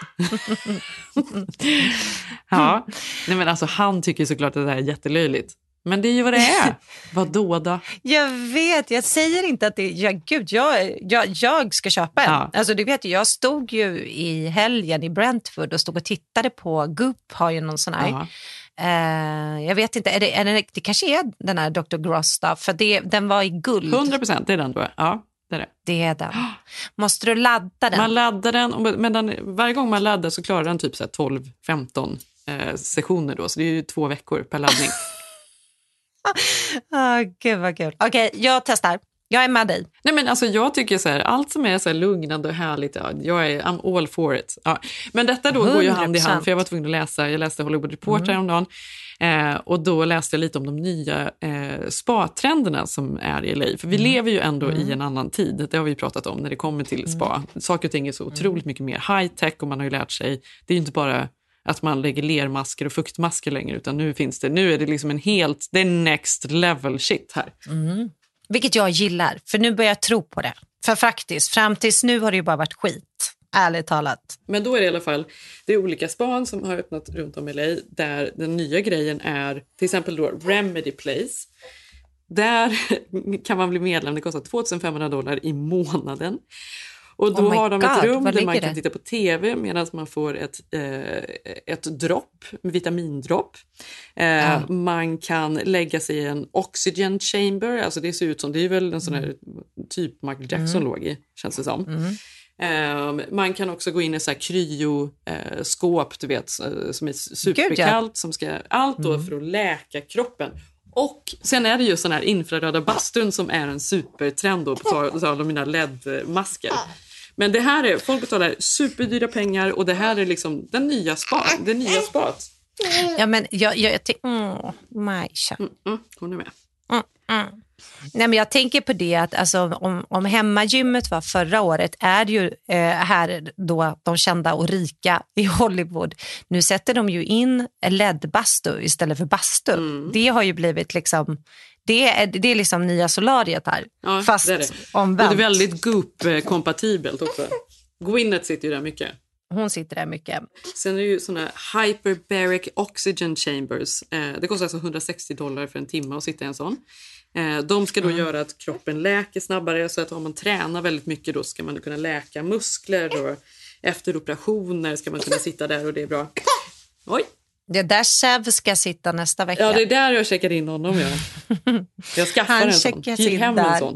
Ja, nej, men alltså han tycker såklart att det här är jättelöjligt. Men det är ju vad det är. Vadå? Jag vet, jag säger inte att det jag ska köpa en. Ja. Alltså du vet ju, jag stod ju i helgen i Brentford och stod och tittade på Goop, har ju någon sån här. Ja. Jag vet inte, det kanske är den här Dr. Gross då, för den var i guld. 100% det är den då. Ja, det är det. Det är den. Måste du ladda den? Man laddar den, men varje gång man laddar så klarar den typ 12-15 sessioner då. Så det är ju 2 veckor per laddning. Gud vad kul. Okej, jag testar. Jag är med dig. Nej, men alltså jag tycker så här, allt som är så här lugnande och härligt, I'm all for it. Ja. Men detta då 100%. Går ju hand i hand, för jag var tvungen att jag läste Hollywood Reporter häromdagen, och då läste jag lite om de nya spa-trenderna som är i LA. För vi lever ju ändå i en annan tid, det har vi pratat om när det kommer till spa. Saker och ting är så otroligt mycket mer high-tech, och man har ju lärt sig, det är ju inte bara att man lägger lermasker och fuktmasker längre, utan nu är det liksom det är next level shit här. Vilket jag gillar, för nu börjar jag tro på det. För faktiskt, fram tills nu har det ju bara varit skit, ärligt talat. Men då är det i alla fall, det är olika span som har öppnat runt om i LA, där den nya grejen är till exempel då Remedy Place. Där kan man bli medlem, det kostar $2,500 i månaden. Och då har de ett rum där man kan titta på tv medan man får ett dropp, vitamindropp. Man kan lägga sig i en oxygen chamber, alltså det ser ut som, det är väl en sån här typ Michael Jackson låg i, känns det som. Man kan också gå in i så här kryoskåp, du vet, som är superkallt, som ska, allt då för att läka kroppen. Och sen är det ju sån här infraröda bastun som är en supertrend då, på tal om mina LED-masker. Men det här är, folk betalar superdyra pengar, och det här är liksom det nya spat. Ja, men jag tänker, Majsa. Hon är med. Nej, men jag tänker på det att alltså, om hemmagymmet var förra året, är det ju här då de kända och rika i Hollywood. Nu sätter de ju in LED-bastu istället för bastu. Det har ju blivit liksom, det är liksom nya solariet här. Ja, fast det är det. omvänt. Och det är väldigt Goop-kompatibelt också. Gwyneth sitter ju där mycket. Hon sitter där mycket. Sen är det ju såna hyperbaric oxygen chambers. Det kostar alltså $160 för en timme att sitta i en sån. De ska då göra att kroppen läker snabbare, så att om man tränar väldigt mycket då ska man kunna läka muskler, och efter operationer ska man kunna sitta där, och det är bra. Oj! Det är där Sev ska sitta nästa vecka. Ja, det är där jag checkar in honom. Jag skaffar en sån. Giv hem en sån.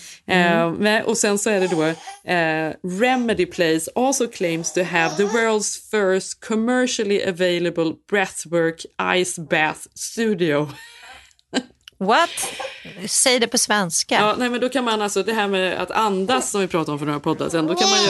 Och sen så är det då Remedy Place also claims to have the world's first commercially available breathwork ice bath studio. What? Säg det på svenska. Ja, nej, men då kan man alltså, det här med att andas som vi pratade om för några poddar sen, då kan man ju...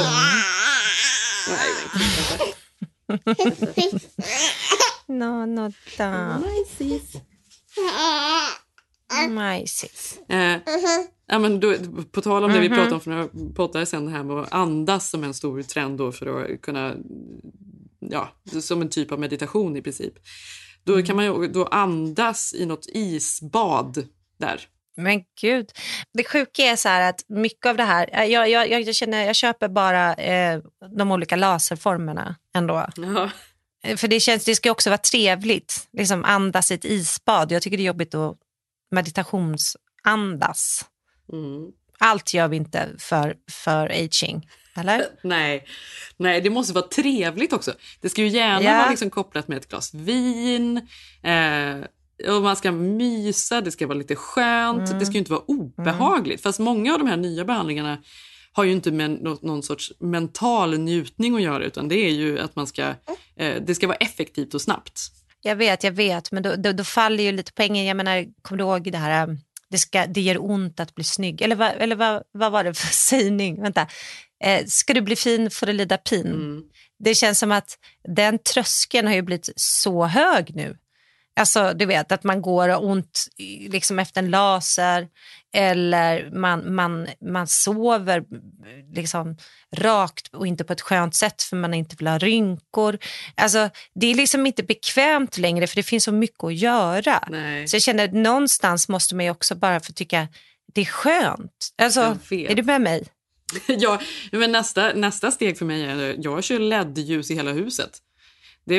Majsis. Ja, men då, på tal om det vi pratade om för några poddar sen, det här med att andas som en stor trend då, för att kunna, som en typ av meditation i princip. Då kan man ju då andas i något isbad där. Men gud, det sjuka är så här att mycket av det här, jag känner, jag köper bara de olika laserformerna ändå. Ja. För det ska också vara trevligt, liksom andas i ett isbad. Jag tycker det är jobbigt att andas. Mm. Allt gör vi inte för aging, eller? Nej, det måste vara trevligt också. Det ska ju gärna vara liksom kopplat med ett glas vin. Och man ska mysa, det ska vara lite skönt. Det ska ju inte vara obehagligt. Fast många av de här nya behandlingarna har ju inte med någon sorts mental njutning att göra, utan det är ju att man ska, det ska vara effektivt och snabbt. Jag vet, men då faller ju lite poängen. Jag menar, kommer du ihåg det här, det gör ont att bli snygg. Eller vad var det för sägning? Vänta. Ska du bli fin får du lida pin. Det känns som att den tröskeln har ju blivit så hög nu. Alltså du vet att man går ont liksom efter en laser, eller man sover liksom rakt och inte på ett skönt sätt för man inte vill ha rynkor. Alltså det är liksom inte bekvämt längre för det finns så mycket att göra. Nej. Så jag känner att någonstans måste man ju också bara få tycka det är skönt. Alltså är du med mig? Ja, men nästa steg för mig är jag kör LED-ljus i hela huset. Det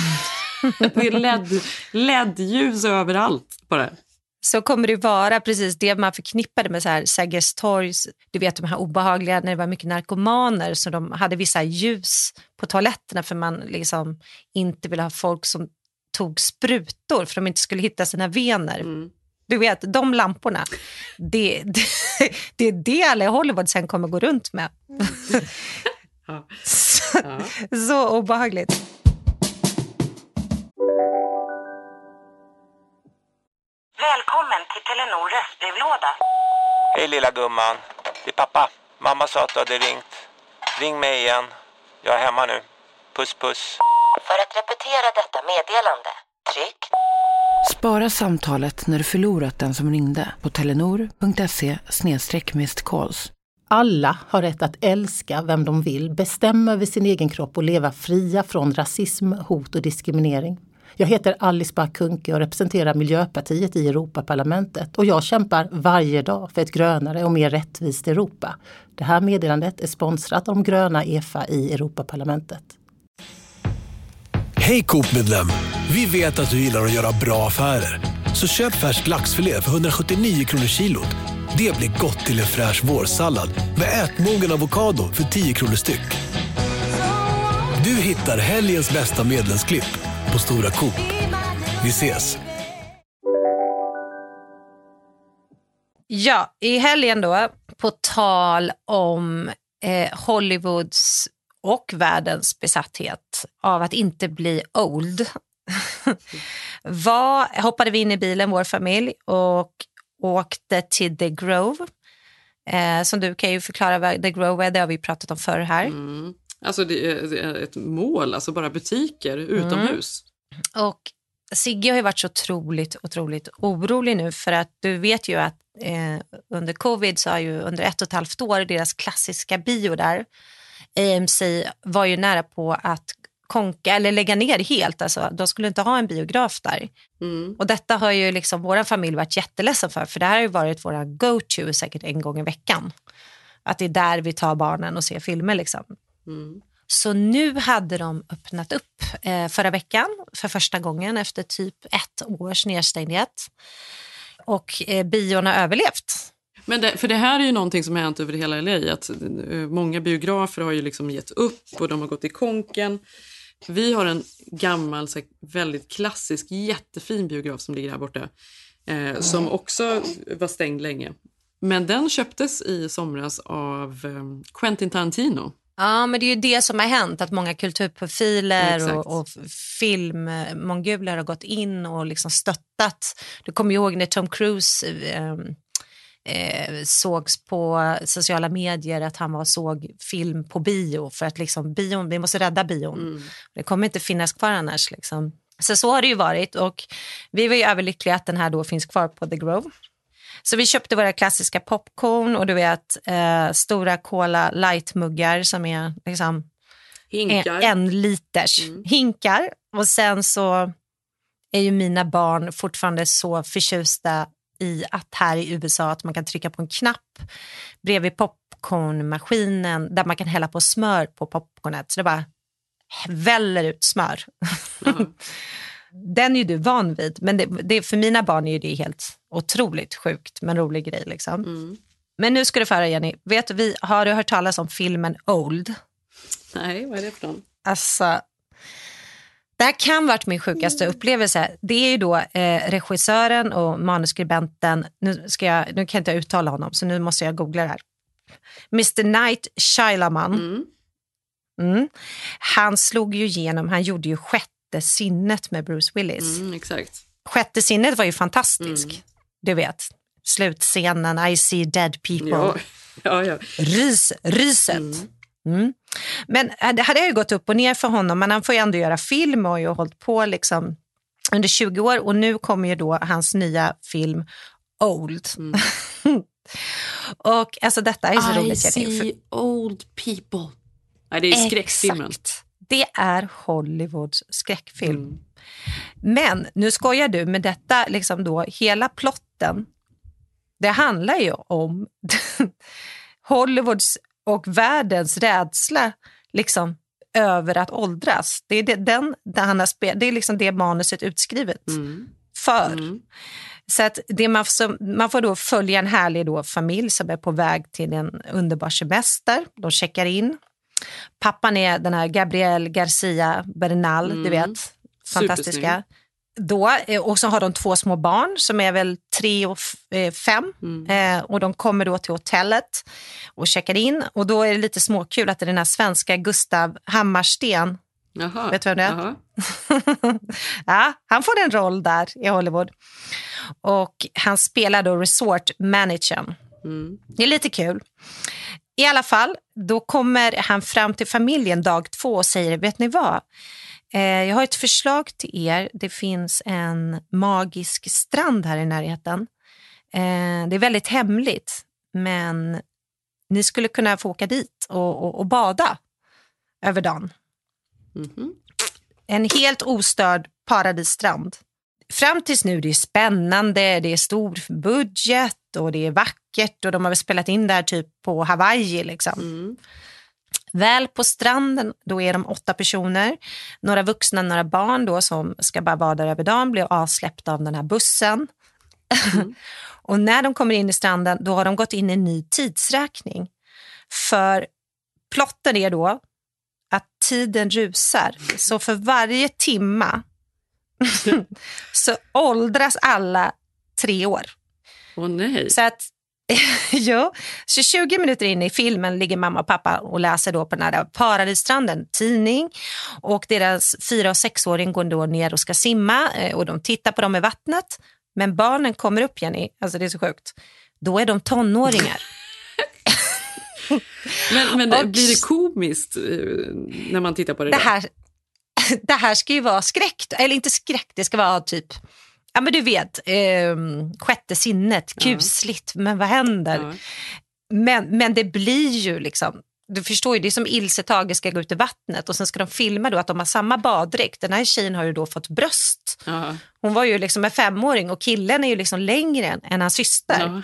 är LED-ljus överallt bara. Så kommer det vara precis det man förknippade med så här Sergels torg. Du vet de här obehagliga när det var mycket narkomaner, så de hade vissa ljus på toaletterna för man liksom inte ville ha folk som tog sprutor för de inte skulle hitta sina vener. Du vet, de lamporna, det är det alla i Hollywood sen kommer gå runt med. Så obehagligt. Välkommen till Telenor röstbrevlåda. Hej lilla gumman, det är pappa. Mamma sa att du hade ringt. Ring mig igen. Jag är hemma nu. Puss puss. För att repetera detta meddelande, tryck. Spara samtalet när du förlorat den som ringde på telenor.se/missed-calls. Alla har rätt att älska vem de vill, bestämma över sin egen kropp och leva fria från rasism, hot och diskriminering. Jag heter Alice Bah Kuhnke och representerar Miljöpartiet i Europaparlamentet, och jag kämpar varje dag för ett grönare och mer rättvist Europa. Det här meddelandet är sponsrat av de gröna EFA i Europaparlamentet. Hej Coop-medlem! Vi vet att du gillar att göra bra affärer. Så köp färsk laxfilé för 179 kronor kilot. Det blir gott till en fräsch vårsallad med ätmogen avokado för 10 kronor styck. Du hittar helgens bästa medlemsklipp på Stora Coop. Vi ses! Ja, i helgen då, på tal om Hollywoods och världens besatthet av att inte bli old, hoppade vi in i bilen, vår familj, och åkte till The Grove. Som du kan ju förklara vad The Grove är, det har vi pratat om förr här. Alltså det är ett mål, alltså bara butiker utomhus. Och Sigge har ju varit så otroligt orolig nu, för att du vet ju att under covid så har ju under 1,5 år deras klassiska bio där, AMC, var ju nära på att konka eller lägga ner helt. Alltså, de skulle inte ha en biograf där. Och detta har ju liksom vår familj varit jätteledsen för det här har ju varit våra go-to säkert en gång i veckan. Att det är där vi tar barnen och ser filmer liksom. Så nu hade de öppnat upp förra veckan för första gången efter typ 1 års nedstängdhet. Och bion har överlevt. Men för det här är ju någonting som har hänt över hela LA, att många biografer har ju liksom gett upp och de har gått i konken. Vi har en gammal, så väldigt klassisk, jättefin biograf som ligger här borta, som också var stängd länge. Men den köptes i somras av Quentin Tarantino. Ja, men det är ju det som har hänt, att många kulturprofiler och filmmonguler har gått in och liksom stöttat. Du kommer ju ihåg när Tom Cruise sågs på sociala medier att han såg film på bio, för att liksom bion, vi måste rädda bion. Det kommer inte finnas kvar annars liksom. Så har det ju varit, och vi var ju överlyckliga att den här då finns kvar på The Grove. Så vi köpte våra klassiska popcorn och du vet stora Cola Light-muggar som är liksom hinkar. 1 liters hinkar. Och sen så är ju mina barn fortfarande så förtjusta i att här i USA att man kan trycka på en knapp bredvid popcornmaskinen där man kan hälla på smör på popcornet. Så det bara väller ut smör. Den är ju du van vid, men det för mina barn är ju det helt otroligt sjukt men rolig grej liksom. Men nu ska du föra, Jenny. Har du hört talas om filmen Old? Nej, vad är det för någon? Alltså, det här kan varit min sjukaste upplevelse. Det är ju då regissören och manuskribenten, nu kan jag inte uttala honom så nu måste jag googla det här. Mr. Night Shyamalan. Han slog ju igenom, han gjorde ju Sjätte sinnet med Bruce Willis. Exakt. Sjätte sinnet var ju fantastisk. Du vet, slutscenen, I see dead people. Ja. Ryset. Men det hade ju gått upp och ner för honom, men han får ju ändå göra film och har ju hållit på liksom under 20 år och nu kommer ju då hans nya film Old. Och alltså detta är så roligt. I see old people. Nej, det är skräckfilmen. Exakt. Det är Hollywoods skräckfilm. Men nu skojar du med detta liksom då, hela plotten. Det handlar ju om Hollywoods och världens rädsla liksom över att åldras. Det är det är liksom det manuset utskrivet för. Så att man får då följa en härlig då familj som är på väg till en underbar semester. De checkar in. Pappan är den här Gabriel Garcia Bernal, du vet. Fantastiska. Då, och så har de 2 små barn som är väl 3 och 5 och de kommer då till hotellet och checkar in och då är det lite småkul att det är den här svenska Gustav Hammarsten. Jaha. Vet du vem det är? Ja, han får en roll där i Hollywood och han spelar då resort managern. Det är lite kul. I alla fall, då kommer han fram till familjen dag 2 och säger, vet ni vad? Jag har ett förslag till er. Det finns en magisk strand här i närheten. Det är väldigt hemligt, men ni skulle kunna få åka dit och bada över dagen. En helt ostörd paradisstrand. Fram tills nu det är spännande, det är stor budget och det är vackert och de har väl spelat in där typ på Hawaii liksom. Väl på stranden, då är de 8 personer. Några vuxna, några barn då som ska bara vara där över dagen blir avsläppta av den här bussen. Och när de kommer in i stranden, då har de gått in i en ny tidsräkning. För plotten är då att tiden rusar. Så för varje timma så åldras alla 3 år. Åh nej. Så att ja, så 20 minuter in i filmen ligger mamma och pappa och läser då på den här paradisstranden tidning och deras 4- och 6-åring går då ner och ska simma och de tittar på dem i vattnet, men barnen kommer upp, Jenny, alltså det är så sjukt, då är de tonåringar. men och, blir det komiskt när man tittar på det det här ska ju vara skräck, eller inte skräck, det ska vara typ, ja men du vet, sjätte sinnet, kusligt, men vad händer? Men det blir ju liksom, du förstår ju, det är som Ilse Tage ska gå ut i vattnet och sen ska de filma då att de har samma baddräkt. Den här tjejen har ju då fått bröst. Hon var ju liksom en 5-åring och killen är ju liksom längre än hans syster.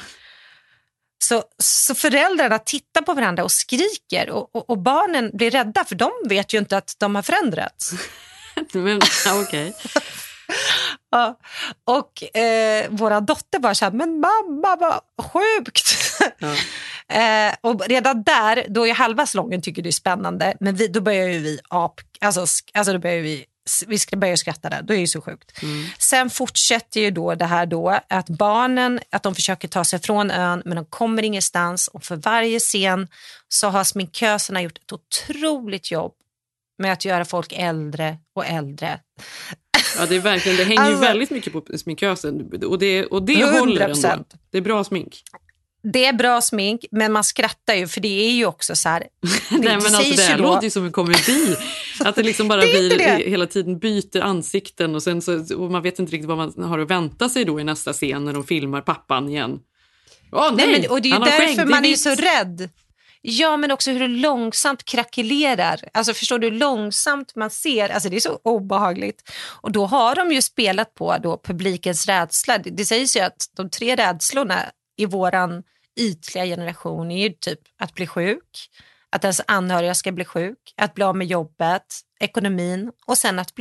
Så föräldrarna tittar på varandra och skriker och barnen blir rädda för de vet ju inte att de har förändrats. Men okej. Ja, och våra dotter bara så här, men mamma, vad sjukt. Och redan där, då är halva slången tycker det är spännande, men då börjar ju vi då börjar vi ska börja skratta där, då är det ju så sjukt. Sen fortsätter ju då det här då att barnen, att de försöker ta sig från ön men de kommer ingenstans och för varje scen så har sminköserna gjort ett otroligt jobb med att göra folk äldre och äldre. Ja, det är verkligen, det hänger ju väldigt mycket på sminkösen och det håller ändå. Det är bra smink. Det är bra smink, men man skrattar ju för det är ju också så här. Nej, men alltså det här låter ju som en komedi. Att det liksom bara blir hela tiden byter ansikten och sen och man vet inte riktigt vad man har att vänta sig då i nästa scen när de filmar pappan igen. Nej, och det är ju därför man är så rädd. Ja, men också hur det långsamt krackelerar. Alltså förstår du hur långsamt man ser? Alltså det är så obehagligt. Och då har de ju spelat på då publikens rädsla. Det sägs ju att de 3 rädslorna i våran ytliga generation är ju typ att bli sjuk, att ens anhöriga ska bli sjuk, att bli av med jobbet, ekonomin och sen att bli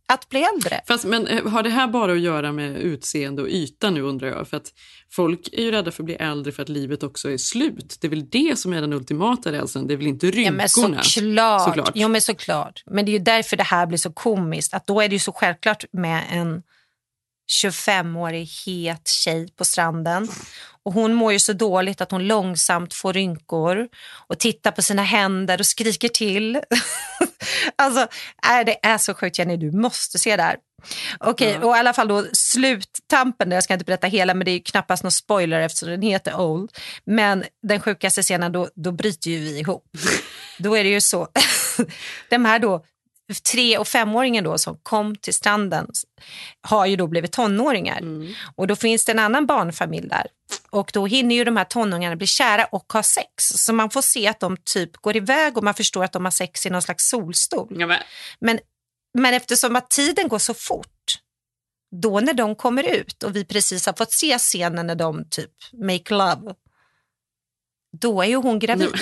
att bli äldre. Fast, men har det här bara att göra med utseende och yta nu, undrar jag? För att folk är ju rädda för att bli äldre för att livet också är slut. Det är väl det som är den ultimata rädslan. Det är väl inte rynkorna? Ja, men såklart. Jo, men såklart. Men det är ju därför det här blir så komiskt. Att då är det ju så självklart med en 25-årig het tjej på stranden. Och hon mår ju så dåligt att hon långsamt får rynkor och tittar på sina händer och skriker till. Alltså, det är så sjukt, Jenny, du måste se det här. Okej, och i alla fall då sluttampen, jag ska inte berätta hela, men det är ju knappast någon spoiler eftersom den heter Old. Men den sjukaste scenen, då bryter ju vi ihop. Då är det ju så. De här då 3- och 5-åringen då som kom till stranden har ju då blivit tonåringar. Och då finns det en annan barnfamilj där. Och då hinner ju de här tonåringarna bli kära och ha sex. Så man får se att de typ går iväg och man förstår att de har sex i någon slags solstol. Ja, men eftersom att tiden går så fort, då när de kommer ut och vi precis har fått se scenen när de typ make love, då är ju hon gravid.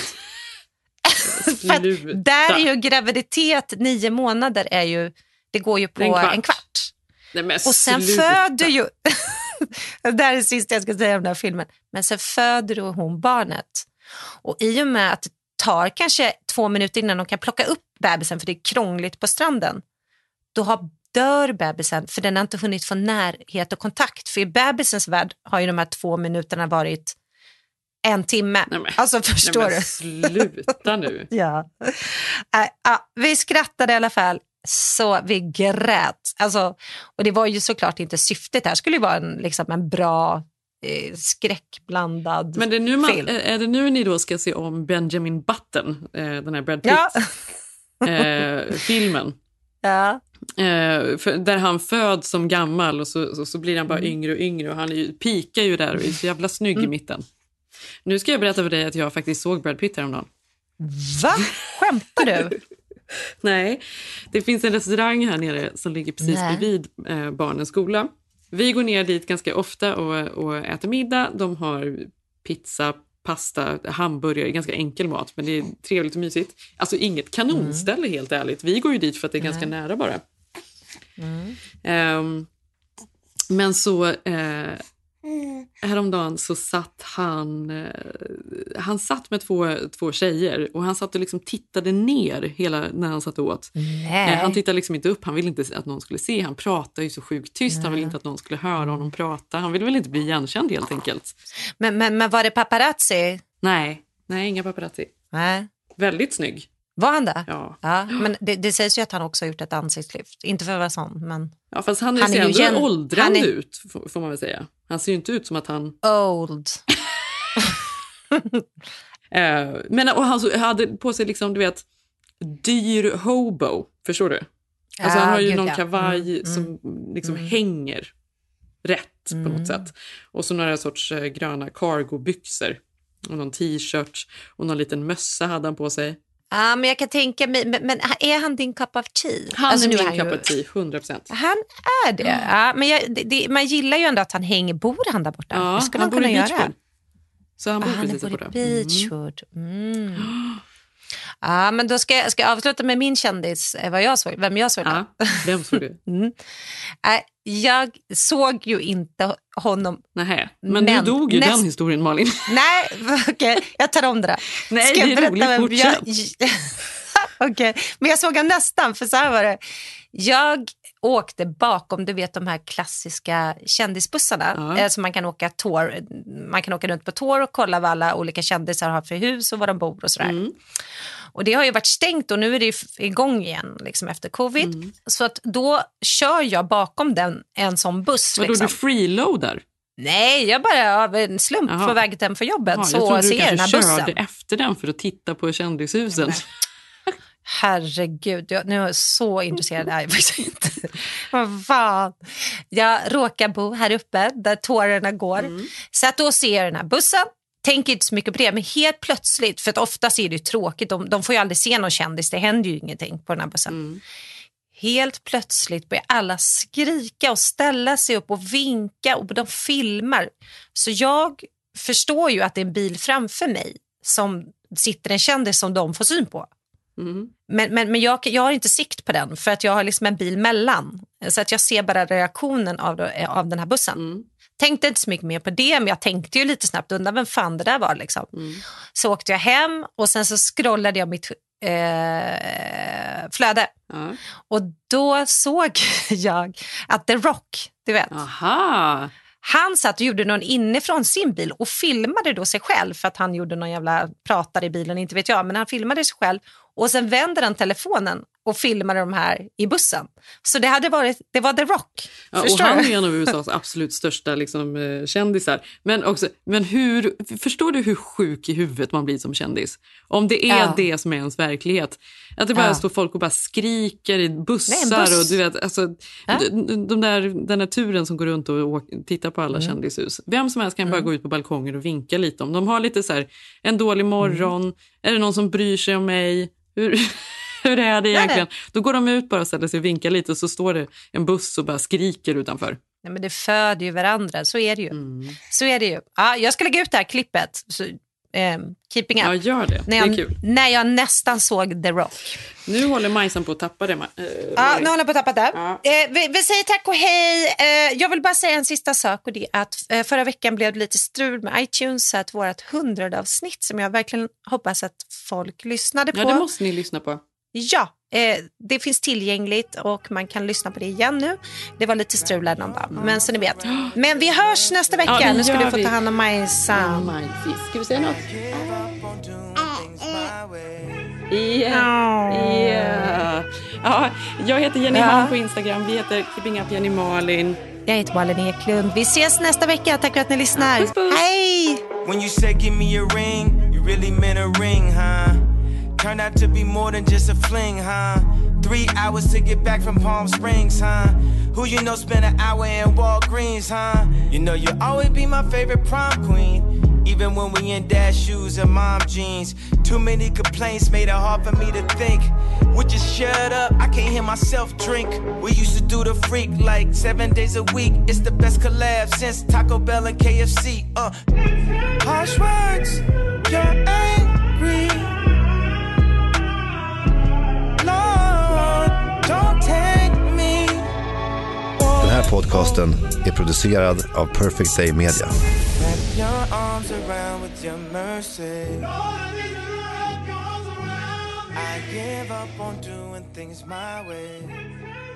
För där är ju graviditet 9 månader är ju, det går ju på en kvart. Nej, och sen föder ju det där är det sista jag ska säga om den här filmen. Men sen föder hon barnet. Och i och med att det tar kanske 2 minuter innan de kan plocka upp bebisen, för det är krångligt på stranden, då dör bebisen, för den har inte hunnit få närhet och kontakt. För i bebisens värld har ju de här 2 minuterna varit 1 timme. Alltså förstår du? Sluta nu. Ja. Vi skrattade i alla fall så vi grät. Alltså, och det var ju såklart inte syftet. Det här skulle ju vara en bra skräckblandad men det är nu film. Är det nu ni då ska se om Benjamin Button, den här Brad Pitt filmen? Ja. Där han föds som gammal och så blir han bara yngre och yngre och han pikar ju där och är så jävla snygg i mitten. Nu ska jag berätta för dig att jag faktiskt såg Brad Pitt häromdagen. Va? Skämtar du? Nej, det finns en restaurang här nere som ligger precis bredvid barnens skola. Vi går ner dit ganska ofta och äter middag. De har pizza, pasta, hamburgare, ganska enkel mat, men det är trevligt och mysigt. Alltså inget kanonställe helt ärligt. Vi går ju dit för att det är ganska nära bara. Men så häromdagen så satt han satt med två tjejer och han satt och liksom tittade ner hela när han satt och åt. Han tittade liksom inte upp, han ville inte att någon skulle se, han pratade ju så sjukt tyst, han ville inte att någon skulle höra honom prata, han ville väl inte bli igenkänd helt enkelt. Men var det paparazzi? Nej, inga paparazzi. Nej. Väldigt snygg. Var han där? Ja. Men det sägs ju att han också har gjort ett ansiktslyft. Inte för att vara sån, men... Ja, fast han ser ändå åldrande ut, får man väl säga. Han ser ju inte ut som att han... Old. Men och han hade på sig liksom, du vet, dyr hobo, förstår du? Alltså han har ju någon kavaj som liksom hänger rätt på något sätt. Och så några sorts gröna cargo-byxor. Och någon t-shirt och någon liten mössa hade han på sig. Ja, men jag kan tänka mig, men är han din cup of tea? Han är min cup of tea, 100%. Han är det, ja. Men man gillar ju ändå att han bor han där borta. Ja, det skulle han kunna bor i göra. Beachwood. Så han bor precis där borta. Beachwood. Ja, men då ska jag avsluta med min kändis, vem jag såg. Vem såg du? Jag såg ju inte honom. Nej, men nu dog ju den historien, Malin. Nej, okej, jag tar om det där. Nej, det är roligt, fortsätt. Okej, men jag såg han nästan, för så här var det. Jag åkte bakom, du vet, de här klassiska kändisbussarna. Så man kan åka runt på tår och kolla vad alla olika kändisar har för hus och var de bor och sådär. Och det har ju varit stängt och nu är det igång igen liksom efter covid. Så att då kör jag bakom en sån buss. Vadå, du freeloadar? Nej, jag bara av en slump på vägen hem för jobbet så ser jag den här bussen. Jag körde efter den för att titta på kändishusen. Herregud, nu är jag så intresserad. Nej, inte. Vad fan. Jag råkar bo här uppe där tårarna går. Så att då ser jag den här bussen. Tänker inte så mycket på det, men helt plötsligt, för att oftast är det ju tråkigt, de får ju aldrig se någon kändis, det händer ju ingenting på den här bussen. Helt plötsligt börjar alla skrika och ställa sig upp och vinka och de filmar. Så jag förstår ju att det är en bil framför mig som sitter en kändis som de får syn på. Men jag har inte sikt på den för att jag har liksom en bil mellan. Så att jag ser bara reaktionen av den här bussen. Tänkte inte så mycket mer på det, men jag tänkte ju lite snabbt undan vem fan det där var liksom. Så åkte jag hem och sen så scrollade jag mitt flöde. Och då såg jag att The Rock, du vet. Aha. Han satt och gjorde någon inifrån sin bil och filmade då sig själv för att han gjorde någon jävla pratare i bilen, inte vet jag. Men han filmade sig själv och sen vände han telefonen och filmade de här i bussen. Så det var The Rock. Ja, och han är en av USAs absolut största liksom, kändisar. Men förstår du hur sjuk i huvudet man blir som kändis? Om det är det som är ens verklighet. Att det bara står folk och bara skriker i bussar. Och du vet, alltså, den här turen som går runt och tittar på alla kändishus. Vem som helst kan bara gå ut på balkongen och vinka lite. Om de har lite så här, en dålig morgon. Är det någon som bryr sig om mig? Hur är det egentligen? Då går de ut bara och ställer sig och vinkar lite och så står det en buss och bara skriker utanför. Nej, men det föder ju varandra, så är det ju. Så är det ju. Ja, jag ska lägga ut det här klippet. Så, keeping up. Ja, gör det. Det är kul. När jag nästan såg The Rock. Nu håller Majsan på att tappa det. Nu håller jag på att tappa det. Ja. Vi säger tack och hej. Jag vill bara säga en sista sak och det är att förra veckan blev det lite strul med iTunes så att vårt 100-avsnitt som jag verkligen hoppas att folk lyssnade på. Ja, det måste ni lyssna på. Ja, det finns tillgängligt och man kan lyssna på det igen nu. Det var lite strulad någon dag, men så ni vet. Men vi hörs nästa vecka. Ja, nu ska du få ta hand om Majsan. Ska vi säga något? Ja, jag heter Jenny Hahn på Instagram. Vi heter Keeping Up Jenny Malin. Jag heter Malin Eklund. Vi ses nästa vecka. Tack för att ni lyssnar. Puss, puss. Hej! When you said give me a ring, you really meant a ring, huh? Turned out to be more than just a fling, huh? 3 hours to get back from Palm Springs, huh? Who you know spent an hour in Walgreens, huh? You know you'll always be my favorite prom queen. Even when we in dad shoes and mom jeans. Too many complaints made it hard for me to think. Would you shut up? I can't hear myself drink. We used to do the freak like 7 days a week. It's the best collab since Taco Bell and KFC. Harsh words, you're angry. Lord, don't take me. Den här podcasten är producerad av Perfect Day Media. Wrap your arms around with your mercy. I give up on doing things my way.